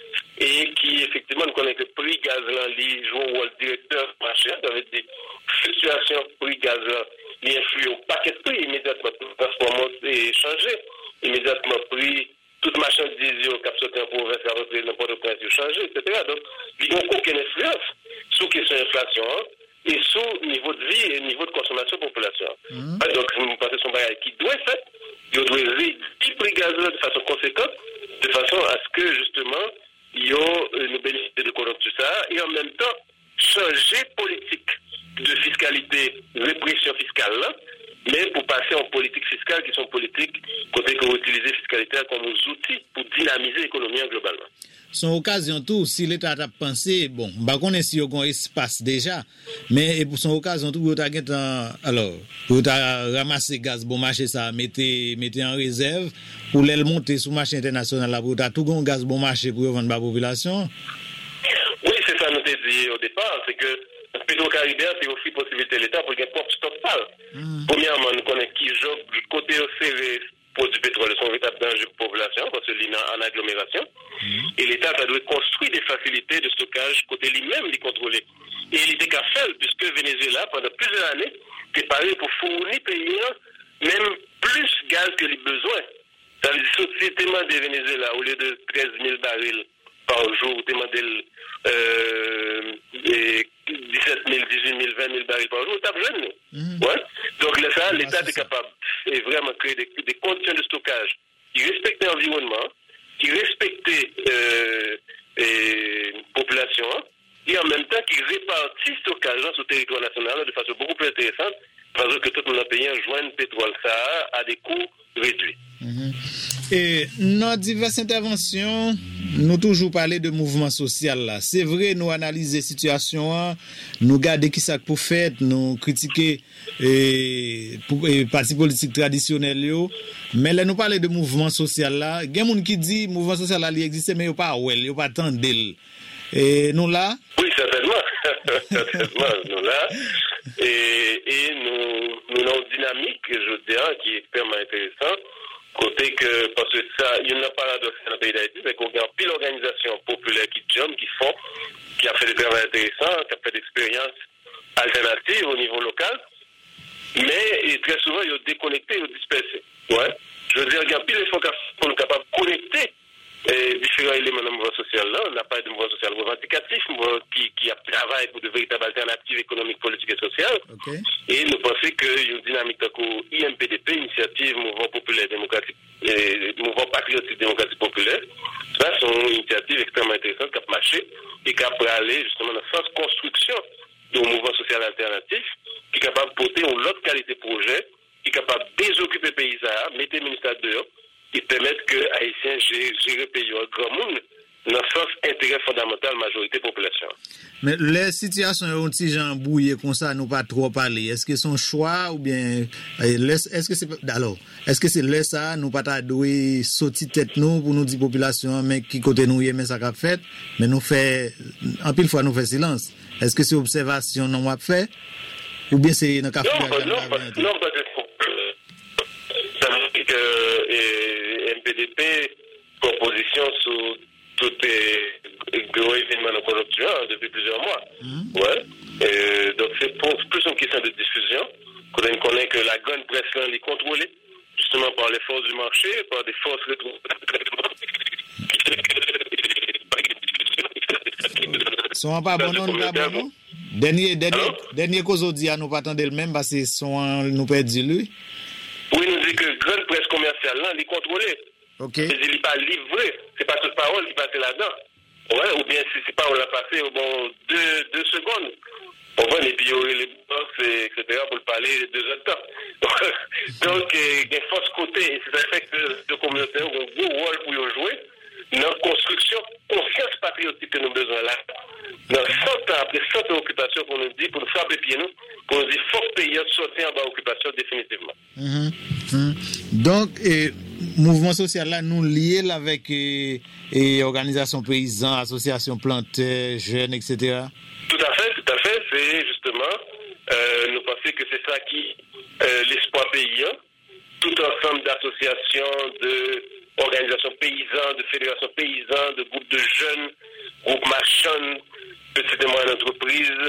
Speaker 6: Et qui, effectivement, nous connaissons que le prix gaz joue un rôle directeur marché, ça veut dire fluctuation prix gaz il influe au paquet de prix, immédiatement tout transformation et changer, immédiatement prix, toute marchandise qui a sauté en province, qui a repris n'importe quoi, changer, etc. Donc, il n'y a aucune influence sur question d'inflation et sur niveau de vie et niveau de consommation de la population. Donc, je pense que son bagage qui doit être fait, il doit réduire le prix gaz de façon conséquente, de façon à ce que, justement, il y a une bénéficie de tout ça, et en même temps, changer politique de fiscalité, répression fiscale, là, mais pour passer en politique fiscale qui sont politiques, côté qu'on utilise la fiscalité comme outil pour dynamiser l'économie globalement.
Speaker 5: Son occasion tout, si l'État a pensé, bon, bah qu'on est si on espace déjà, mais pour son occasion tout, pour ramasser gaz bon marché ça, mettez en réserve pour les monter sur le marché international là, pour tout bon gaz bon marché pour vendre la population.
Speaker 6: Oui, c'est ça nous t'ai dit au départ, c'est que Petro-Caribéen, c'est aussi possibilité de l'État pour qu'il propre stockpile. Premièrement, nous connaissons qui joue du côté serré pour du pétrole, son véritable danger pour la population, parce que l'île en agglomération. Et l'État doit construire des facilités de stockage côté lui-même, les contrôler. Et l'idée qu'a fait, puisque Venezuela, pendant plusieurs années, préparé pour fournir pays même plus gaz que les besoins. Ça veut dire que si tu demandes de Venezuela, au lieu de 13 000 barils par jour, tu demandes 17 000, 18 000, 20 000 barils par jour, tu as besoin de nous. Ouais? Donc là, l'État est capable de vraiment créer des conditions de stockage qui respectent l'environnement, qui respectent les populations, et en même temps qui répartissent le stockage sur le territoire national de façon beaucoup plus intéressante, parce que tout le monde pays joigne le pétrole ça à des coûts réduits.
Speaker 5: Et dans diverses interventions, nous toujours parler de mouvement social là. C'est vrai, nous analyser situation, nous regarder qui ça pour faire, nous critiquer parti politique traditionnel yo, mais là nous parler de mouvement social là, il y a des gens qui dit mouvement social là il existe mais yo pas ouais, yo pas tendel. Et nous là?
Speaker 6: Oui, certainement. Certainement, nous là. Et nous avons une dynamique, je dirais, qui est extrêmement intéressante. Côté que, parce que ça, il y a un paradoxe dans le pays d'Haïti, c'est qu'on a pile d'organisations populaires qui a fait des travaux intéressants, qui a fait des expériences alternatives au niveau local, mais très souvent, ils sont déconnectés, ils sont dispersés. Ouais. Je veux dire, il y a pile d'efforts pour être capable de connecter différents éléments de mouvement social là. On n'a pas de mouvement social revendicatif, qui travaille pour de véritables alternatives économiques, politiques et sociales. Okay. Et nous pensons qu'il y a une dynamique de IMPDP, Initiative Mouvement Populaire Démocratique, Mouvement Patriotique Démocratique Populaire. Ça, c'est une initiative extrêmement intéressante qui a marché et qui a aller justement dans le sens construction d'un mouvement social alternatif qui est capable de porter une autre qualité de projet, qui est capable de désoccuper les pays, mettre le ministère dehors, et permettre que les Haïtiens gèrent le pays au grand monde dans le sens intérêt fondamental majorité population.
Speaker 5: Mais les situations ont si gens bouillé comme ça, nous pas trop parler. Est-ce que son choix ou bien est-ce que c'est là ça nous pas doué sortir tête nous pour nous dire population mais qui côté nous mais ça qu'a fait mais nous fait en pile fois nous fait silence. Est-ce que c'est observation non a fait ou bien c'est dans café
Speaker 6: non MPDP composition sur tout gros événement de conjoncture depuis plusieurs mois. Ouais. Donc c'est plus une question de diffusion. Quand on connaît que la grande presse là, elle est contrôlée justement par les forces du marché, par des forces
Speaker 5: sont pas bon. Dernier cause aujourd'hui nous pas attendre le même parce que sont nous perdu lui.
Speaker 6: Oui, nous dit que grande presse commerciale là, elle est contrôlée.
Speaker 5: OK.
Speaker 6: Il n'est pas livré, c'est pas toute parole qui passe là-dedans. Ouais, ou bien si c'est pas on l'a passé au bon 2 secondes. On va les piorer les box, etc. pour le parler 2 heures de temps. Donc, il y a force côté, et c'est un fait que les communautés ont un gros rôle pour y jouer dans la construction, conscience patriotique que nous avons besoin là. Dans 100 ans, après 100 ans d'occupation, pour nous dire, pour nous frapper pieds nous, pour nous dire, faut que le pays sorte en bas d'occupation définitivement.
Speaker 5: Donc, mouvement social là, nous liés avec organisations paysannes, associations planteurs, jeunes, etc.
Speaker 6: Tout à fait. C'est justement, nous pensons que c'est ça qui, l'espoir paysan, tout ensemble d'associations, d'organisations paysannes, de fédérations paysannes, de groupes de jeunes, groupes marchands, petites et moyennes entreprises,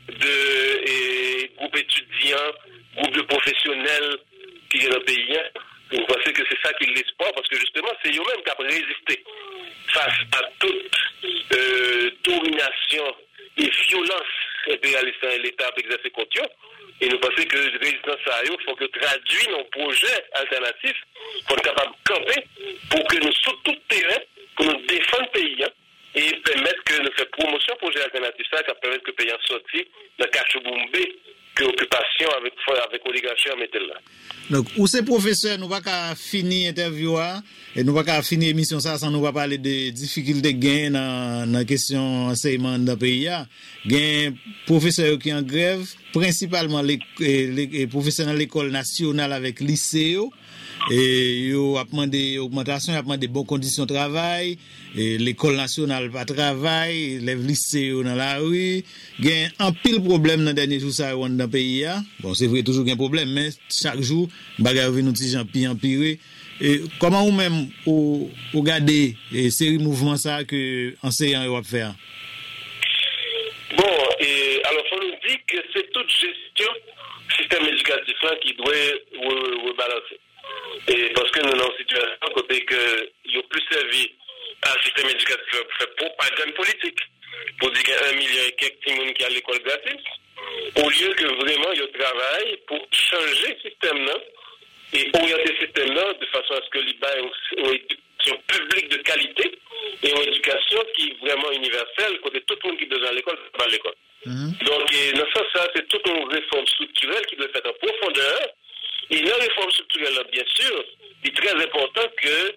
Speaker 6: de groupes étudiants, groupes de professionnels qui sont dans le pays. Nous pensons que c'est ça qui est l'espoir, parce que justement, c'est eux-mêmes qui ont résisté face à toute domination et violence impérialiste et l'État a exercé contre eux. Et nous pensons que la résistance à eux, il faut que traduire nos projets alternatifs, pour être capable de camper, pour que nous, sur tout terrain, pour nous défendre le pays, et permettre que nous fassions promotion de projets alternatifs, ça, qui permettre que le pays en sorti dans le Cachou-Boumbé, que l'occupation avec l'oligarchie en mettait là.
Speaker 5: Donc, où ces professeurs, nous ne pouvons pas finir l'interview, et nous ne pouvons pas finir l'émission sans nous parler de difficultés gain dans la question enseignement dans le pays. Il y a des professeurs qui sont en grève, principalement les professeurs dans l'école nationale avec lycée. Et ils ont demandé augmentation, ils ont demandé bonnes conditions de travail, et l'école nationale pas travail, les lycées dans la rue. Il y a un pile problème dans les derniers jours dans le pays. Bon, c'est vrai, toujours un problème, mais chaque jour, bagarre nous petit gens pire empirer. Et comment vous-même vous regardez ces mouvements ça que enseignants doivent faire?
Speaker 6: Bon, et alors faut nous dire que c'est toute gestion système éducatif qui doit rebalancer. Et parce que nous sommes dans une situation côté que il y a plus servi à un système éducatif fait propagande politique pour dire qu'il y a 1 million et quelques personnes qui ont l'école gratuite, au lieu que vraiment il y a travail pour changer le système là et orienter le système là de façon à ce que l'IBA ait une éducation publique de qualité et une éducation qui est vraiment universelle, côté tout le monde qui est besoin de l'école, va à l'école. Donc, dans ce sens, ça, c'est toute une réforme structurelle qui doit être faite en profondeur. Et dans la réforme structurelle, bien sûr, il est très important que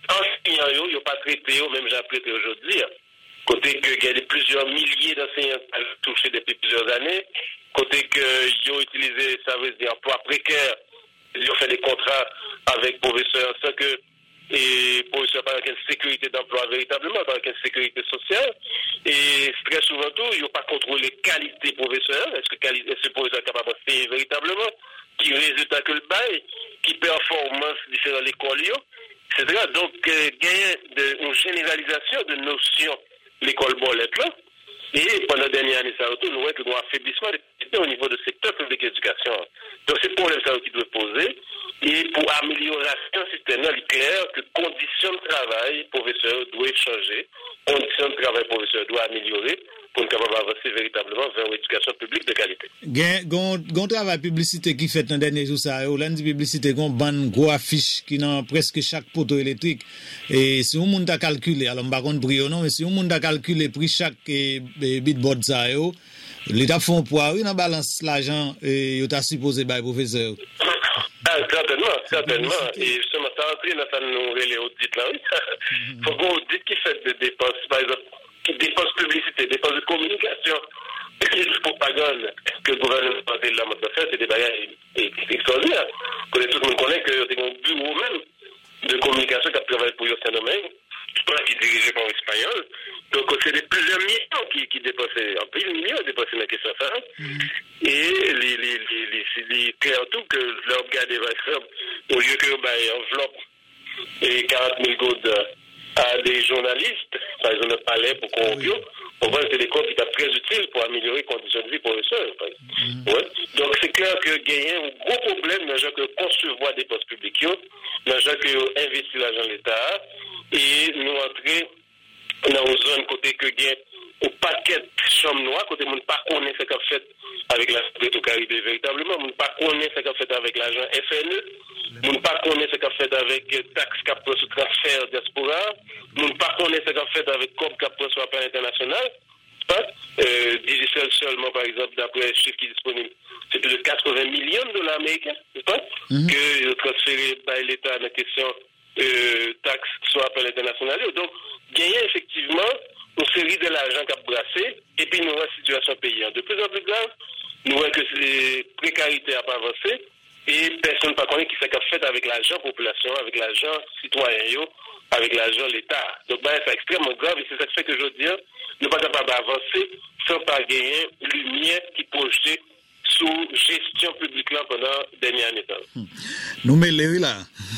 Speaker 6: enseignants, ils n'ont pas traité, même j'ai traité aujourd'hui. Côté que il y a plusieurs milliers d'enseignants touchés depuis plusieurs années. Côté qu'ils ont utilisé, ça veut dire, emploi précaire. Ils ont fait des contrats avec professeurs sans que et professeurs par une sécurité d'emploi véritablement, par une sécurité sociale. Et très souvent tout, ils n'ont pas contrôlé qualité professeur. Est-ce que ce professeur est capable d'enseigner véritablement? Qui résultat que le bail, qui performance différents l'école, etc. Donc, gagner une généralisation de notions l'école bolette là. Et pendant la dernière année, ça retourne, nous voyons que nous avons un affaiblissement au niveau du secteur public d'éducation. Donc, c'est pour ça qui doit poser. Et pour amélioration système, il est clair que conditions de travail, professeurs doivent changer, conditions de travail, professeurs doivent améliorer pour nous capable avancer véritablement vers une éducation publique de qualité.
Speaker 5: Gon travail publicité qui fait dans dernier jour ça, lundi publicité gon ban gros affiche qui dans presque chaque poteau électrique et si on monde a calculé, alors pas contre prix non, mais si on monde a calculé prix chaque bitboard ça yo, l'état font poids dans balance l'argent et yo t'a supposé bail professeur.
Speaker 6: Certainement. Et justement, ça rentre dans ça nous relais audit là. Faut qu'on audit qui fait des dépenses, par exemple, qui dépenses publicité, dépenses de communication, et de propagande que le gouvernement de la mode de faire, c'est des bagages extraordinaires. Tout le monde connaît que c'est un bureau même de communication qui a travaillé pour ce domaine, qui est dirigé par l'Espagnol. Donc, c'est des plusieurs millions qui dépensaient, en plus de millions dépensés dans la question de ça. Et les clair tout que leur garder au lieu que enveloppe et 40 000 gouttes à des journalistes, par exemple, le palais pour qu'on on voit que c'est des comptes qui sont très utiles pour améliorer les conditions de vie pour les seuls. Ouais. Donc, c'est clair que gagner un gros problème dans le genre que concevoir des postes publics, dans le genre que investir l'argent de l'État et nous entrer dans une zone côté que gagne au paquet de chambres noires, côté monde pas connaît ce qu'a fait avec la dette au Caribé véritablement, monde pas connaît ce qu'a fait avec l'argent FNE, monde pas connaît ce qu'a fait avec taxe qu'a pris sur transfert diaspora, monde pas connaît ce qu'a fait avec COP qu'a pris sur l'appel international. Digicel seulement, par exemple, d'après les chiffres qui sont disponibles, c'est plus de 80 millions de dollars américains, n'est-ce pas? Que transféré par l'État dans la question taxe sur l'appel international. Donc, gagner effectivement une série de l'argent qui a brassé, et puis nous avons une situation payante de plus en plus grave, nous voyons que c'est précarité n'a pas avancé, et personne ne connaît qui s'est fait avec l'argent population, avec l'argent citoyen, avec l'argent l'État. Donc, c'est extrêmement grave, et c'est ça qui fait que je veux dire, nous ne sommes pas capables d'avancer sans pas gagner lumière qui projetait sous gestion publique là pendant la dernière année.
Speaker 5: Nous mêlons là.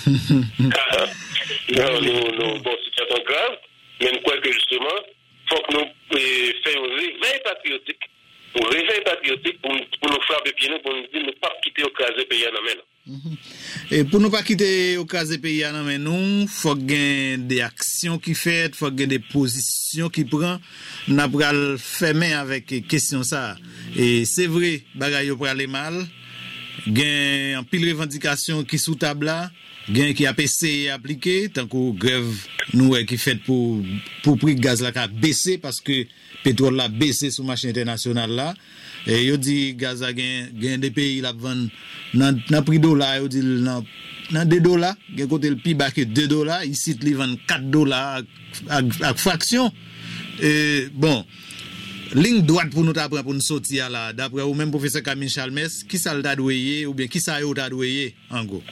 Speaker 6: Non, bon, situation grave, mais nous croyons que justement, il faut que nous fassions un réveil patriotique. Un réveil patriotique pour nous frapper pied, pour nous dire ne pas quitter au cas des pays en amène.
Speaker 5: Et pour ne pas quitter au cas des pays en amène, il faut qu'il y ait des actions qui font, il faut qu'il y ait des positions qui prennent. Nous avons fait main avec la question ça. Et c'est vrai, bagaille pour aller mal. Il y a un pile revendication qui sous table là. Gain qui a essayé appliqué tant que grève nous qui fait pour prix gaz là qui a baissé parce que pétrole là baissé sur marché international là et yo dit gaz a gain des pays là vendre dans prix dollar yo dit dans $2 gain côté le plus bas que $2 ici ils vendent $4 à fraction et bon ligne droite pour nous t'apprendre pour nous sortir là d'après ou même professeur Camille Chalmers qui ça t'a doué ou bien qui ça yo t'a doué en gros.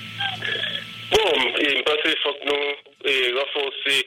Speaker 6: Bon, je pense qu'il faut que nous renforcer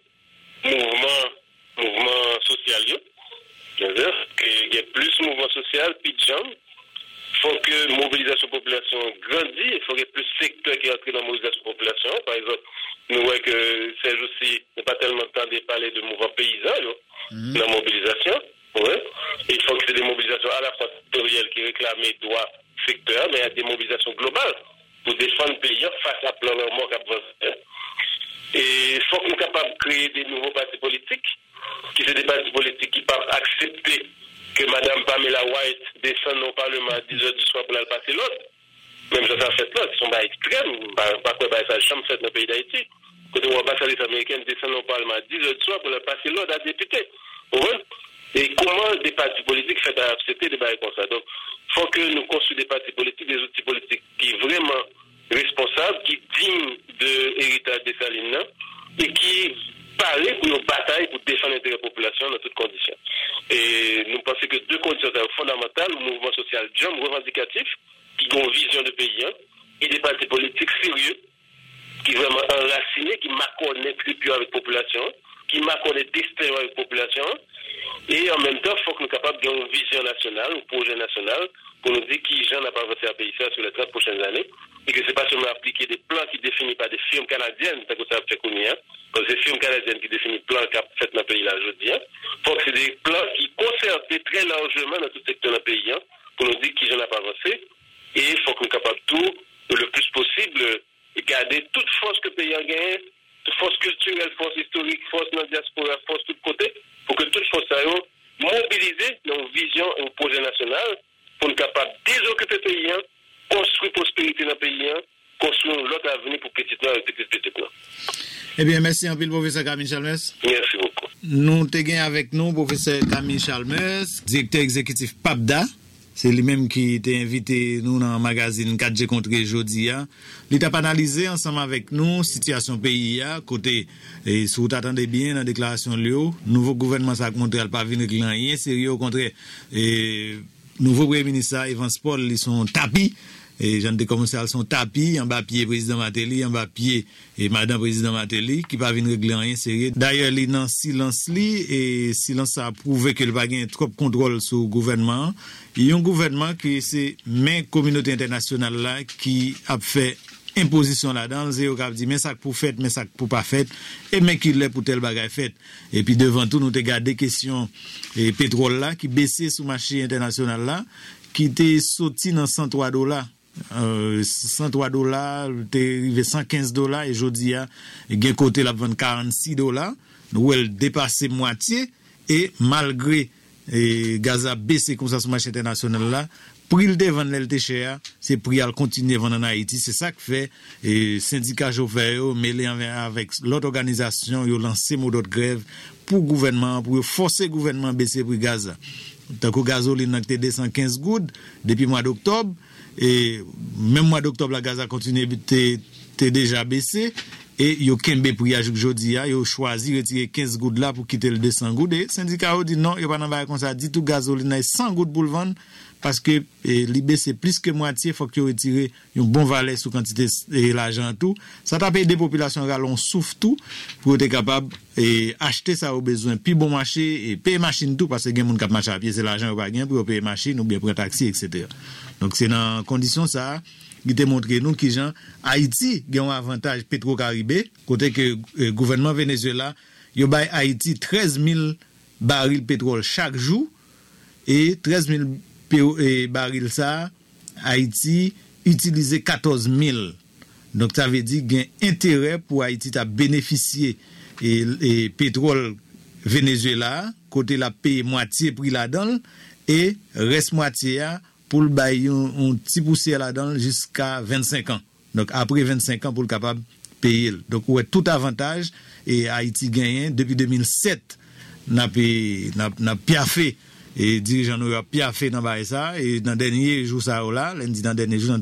Speaker 6: le mouvement social. C'est-à-dire qu'il y ait plus de mouvement social, plus de gens. Il faut que la mobilisation de la population grandisse. Il faut qu'il y ait plus de secteurs qui entrent dans la mobilisation de la population. Par exemple, nous voyons que Serge aussi n'a pas tellement de temps de parler de mouvement paysan dans la mobilisation. Ouais. Il faut que c'est des mobilisations à la fois sectorielles qui réclament les droits secteurs, mais il y a des mobilisations globales pour défendre le pays face à plein de morts qui. Et il faut qu'on soit capable de créer des nouveaux partis politiques, qui sont des partis politiques qui peuvent accepter que Mme Pamela White descende au Parlement à 10h du soir pour aller passer l'autre. Même ça fait là, qui sont pas extrêmes, pas quoi, ça jamais fait dans le pays d'Haïti. Quand on voit les Américains descendre au Parlement à 10h du soir pour aller passer l'autre à député. Et comment des partis politiques font accepter des barils comme ça? Donc, il faut que nous construisions des partis politiques, des outils politiques qui sont vraiment responsables, qui sont dignes de l'héritage des Salines, et fondamentale, un mouvement social jam revendicatif, qui a une vision de pays, et des partis politiques sérieux, qui vraiment enracinés, qui connaissent plus avec la population, qui connaissent destin avec la population, et en même temps, il faut que nous soyons capables d'avoir une vision nationale, un projet national, pour nous dire qui gens n'a pas avancé à pays sur les 30 prochaines années, et que ce n'est pas seulement appliquer des plans qui définissent par des firmes canadiennes, parce que ça fait connaître, parce que c'est des firmes canadiennes qui définissent les plans qu'a fait dans le pays là aujourd'hui. Il faut que c'est des plans qui concertent très largement dans tout secteur dans le pays, pour nous dire qui gens n'a pas avancé, et il faut que nous soyons capables tout, le plus possible, garder toute force que le pays a gagné, force culturelle, force historique, force dans la diaspora, force de tous côtés, pour que toute force soit mobilisée dans une vision, un projet national, pour être capable de désoccuper le pays, construire prospérité dans le pays, construire l'autre avenir pour petit noir et petit noir.
Speaker 5: Eh bien, merci un peu, professeur Camille Chalmers.
Speaker 6: Merci beaucoup.
Speaker 5: Nous avons avec nous, professeur Camille Chalmers, directeur exécutif PAPDA. C'est lui-même qui t'a invité nous dans le magazine 4G contre jeudi. Il t'a analysé ensemble avec nous situation pays côté et si vous t'attendez bien dans la déclaration Léo, nouveau gouvernement ça montré pas venir rien sérieux au contraire et nouveau premier ministre Evans Paul ils sont tapis et gens de commercial sont tapis en bas pied président Matéli en bas pied et madame président Matéli qui pas venir régler rien sérieux. D'ailleurs il dans silence et silence a prouvé que il pas gain trop contrôle sur le gouvernement. Il y a un gouvernement qui c'est même communauté internationale là qui a fait imposition là-dedans, zéro cap dit mais ça pour fait mais ça pour pas fait et mais qui l'est pour tel bagage fait et puis devant tout nous te garder question et pétrole là qui baissait sur marché international là qui était sorti dans $103 $103 t'es arrivé $115 et jodi a gain côté la vendre $46 où elle dépassait moitié et malgré gaz a baissé comme ça sur marché international là prix le vendre l'LT cher c'est prix à continuer vendre en Haïti c'est ça que fait et syndicat chauffeur mêlé avec l'autre organisation yo lancé mot de grève pour gouvernement pour forcer gouvernement baisser prix gaz tant que gasoline n'a été descend 15 gouttes depuis mois d'octobre et même mois d'octobre la gaz a continué t'es déjà baissé et yo kembe prix à jodi yo choisi retirer 15 gouttes là pour quitter le 200 gouttes et syndicat dit non yo pas nan ba comme ça dit tout gasoline 100 gouttes pour le vendre parce que l'IB c'est plus que moitié faut que retirer un bon valeur sur quantité et l'argent tout ça t'a payé des populations ralon souffle tout pour être capable et acheter ça au besoin puis bon marché et payer machine tout parce que gen moun k'ap marcher à pied c'est l'argent pas gain pour payer machine ou bien pour taxi etc. Donc c'est dans condition ça qui te montre nous qui gens Haïti gagne un avantage Petro-Caribé côté que gouvernement Venezuela yo bay Haïti 13 000 barils pétrole chaque jour et 13 000 barils ça Haïti utiliser 14 000 donc ça veut dire gain intérêt pour Haïti à bénéficier et pétrole Venezuela côté la paye moitié prix là-dedans et reste moitié pour le bailler un petit poussière là-dedans jusqu'à 25 ans. Donc après 25 ans pour le capable payer. Donc ouais tout avantage et Haïti gagne depuis 2007 n'a piaffé et dirigeant nous a piaffé dans bail ça et dans dernier jour ça là, lundi dans dernier jour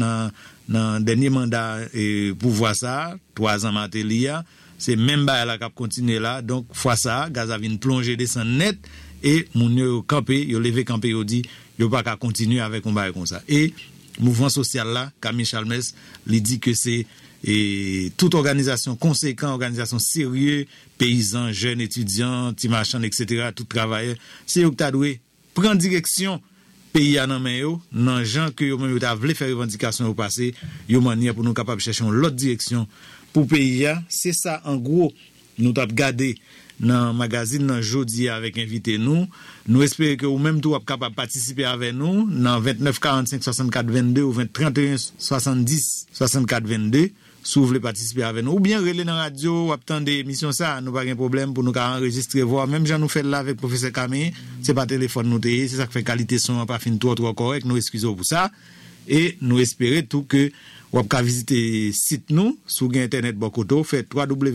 Speaker 5: dans dernier mandat et pouvoir ça 3 ans Matélia, c'est même bail là qui continuer là donc fois ça gaz a vinn plonger descend net et moun yo campé yo levé campé yo dit yo pas qu'à continuer avec un bail comme ça et mouvement social là Camille Chalmers lui dit que c'est toute organisation conséquente organisation sérieux paysans jeunes étudiants petits marchands etc. tout travailleur c'est eux qui t'a doué prendre direction pays à nan men yo nan gens que yo même yo t'a voulu faire revendication au passé yo manière pour nous capable chercher l'autre direction pour pays c'est ça en gros nous t'a regardé dans magazine dans jeudi avec invité nous espérons que ou même tout capable participer avec nous dans 29 45 64 22 ou 20 31 70 64 22 si vous voulez participer avec nous ou bien relais dans radio ou attendre émission ça nous pas de problème pour nous enregistrer voir même Jean nous fait là avec professeur Camille c'est pas téléphone nous c'est ça qui fait qualité son pas fin trop correct nous excusons pour ça et nous espérer tout que ou pas visiter site nous sur internet bokoto fait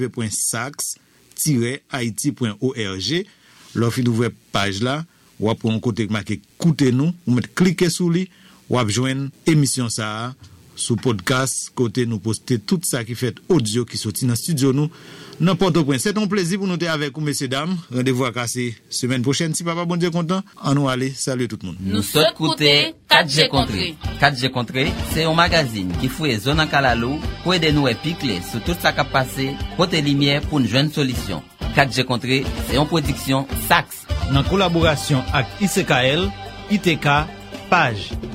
Speaker 5: www.sax-haiti.org l'offre d'ouvrir page là ou après un côté marqué écoutez nous ou mettre cliquer sur lui ou joindre émission ça sous podcast côté nous poster tout ça qui fait audio qui sorti dans studio nous n'importe point. C'est un plaisir pour nous être avec vous messieurs dames. Rendez-vous à casser semaine prochaine si papa bon Dieu content. On nous aller salut tout le monde.
Speaker 2: Nous sommes écouter 4G Contré.
Speaker 3: 4G Contré, c'est un magazine qui fouille zone en Kalalou pour aider nous à piquer sur tout ça qui a passé, côté lumière pour une jeune solution. 4G Contré, c'est une production Sax.
Speaker 4: En collaboration avec ICKL, ITK, Page.